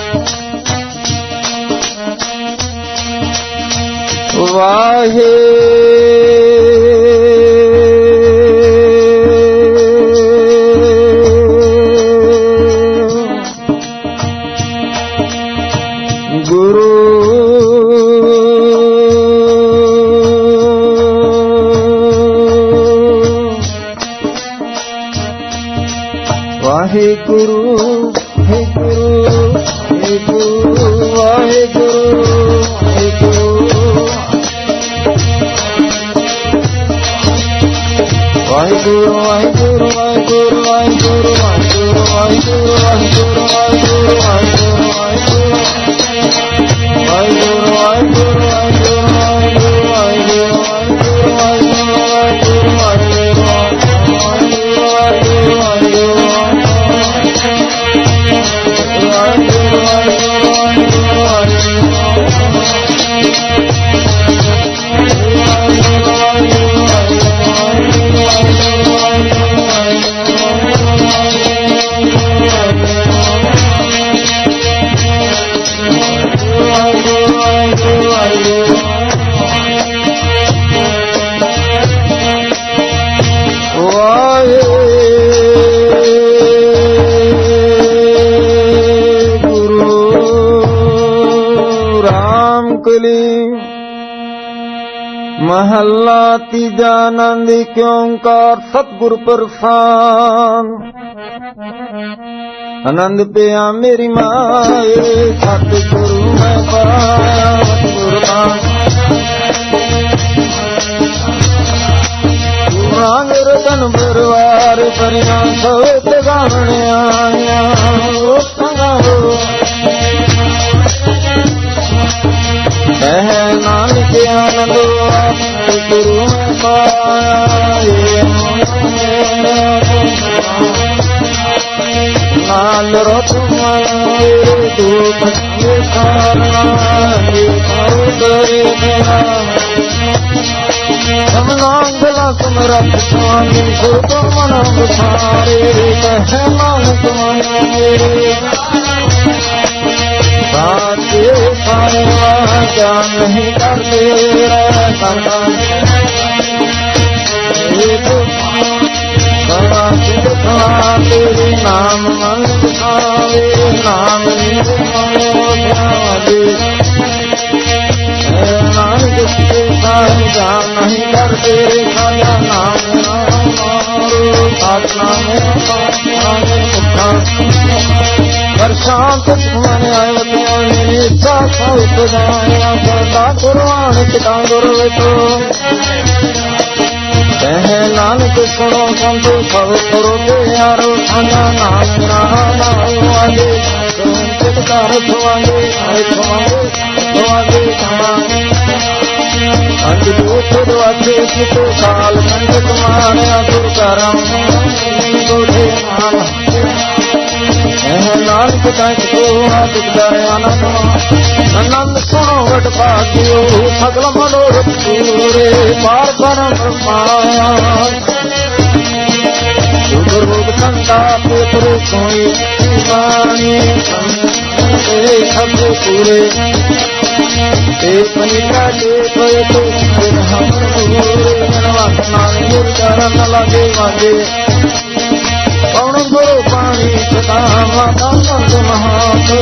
ਵਾਹੇ ਵਾਹਿਗੁਰੂ ਵਾਹਿਗੁਰੂ ਵਾਹਿਗੁਰੂ ਵਾਹਿਗੁਰੂ ਵਾਹਿਗੁਰੂ ਵਾਹਿਗੁਰੂ ਵਾਹਿਗੁਰੂ ਵਾਹਿਗੁਰੂ ਵਾਹਿਗੁਰੂ ਵਾਹਿਗੁਰੂ ਵਾਹਿਗੁਰੂ ਵਾਹਿਗੁਰੂ महला तीजा आनंद क्योंकार सतगुरु प्रसान आनंद पिया मेरी माए सतगुरु मैं पाया रतन बरवार परिया सोत गाने आया नानक आनंद गुरु में पाया नाल रतुमला समरथ स्वामी गुरु मन बुखारे कह नानक क्या नहीं करते तेरे नाम मन खावे नाम नानक क्या नहीं करते खाया नाम शांत कुरान पिता गुरु नानक सुनो संतो सब करो यारो खाना नाम नागे चितकार अंत दूत दुआसे कितो काल कंटक मारिया दुर्करम गोठे माल नानक कंठ को दुखदा आनंद सुनो वट पागियो सगल मनोरथ पूरे पार परम रोग संताप करे सोई वाणी सब पूरे पनिका के कोई तो हम पूरे चरण लगे वाजे पौन गुरु पानी सदा माता संत महातो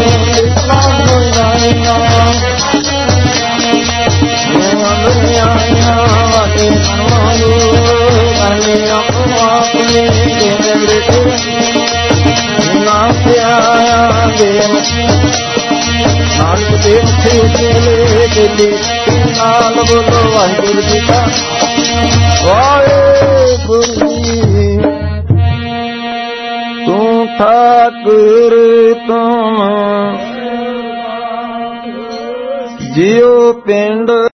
नानक देव नाल बोलो वाहिगुरु जी का वाहिगुरु तू ठाकुर तुम जियो पिंड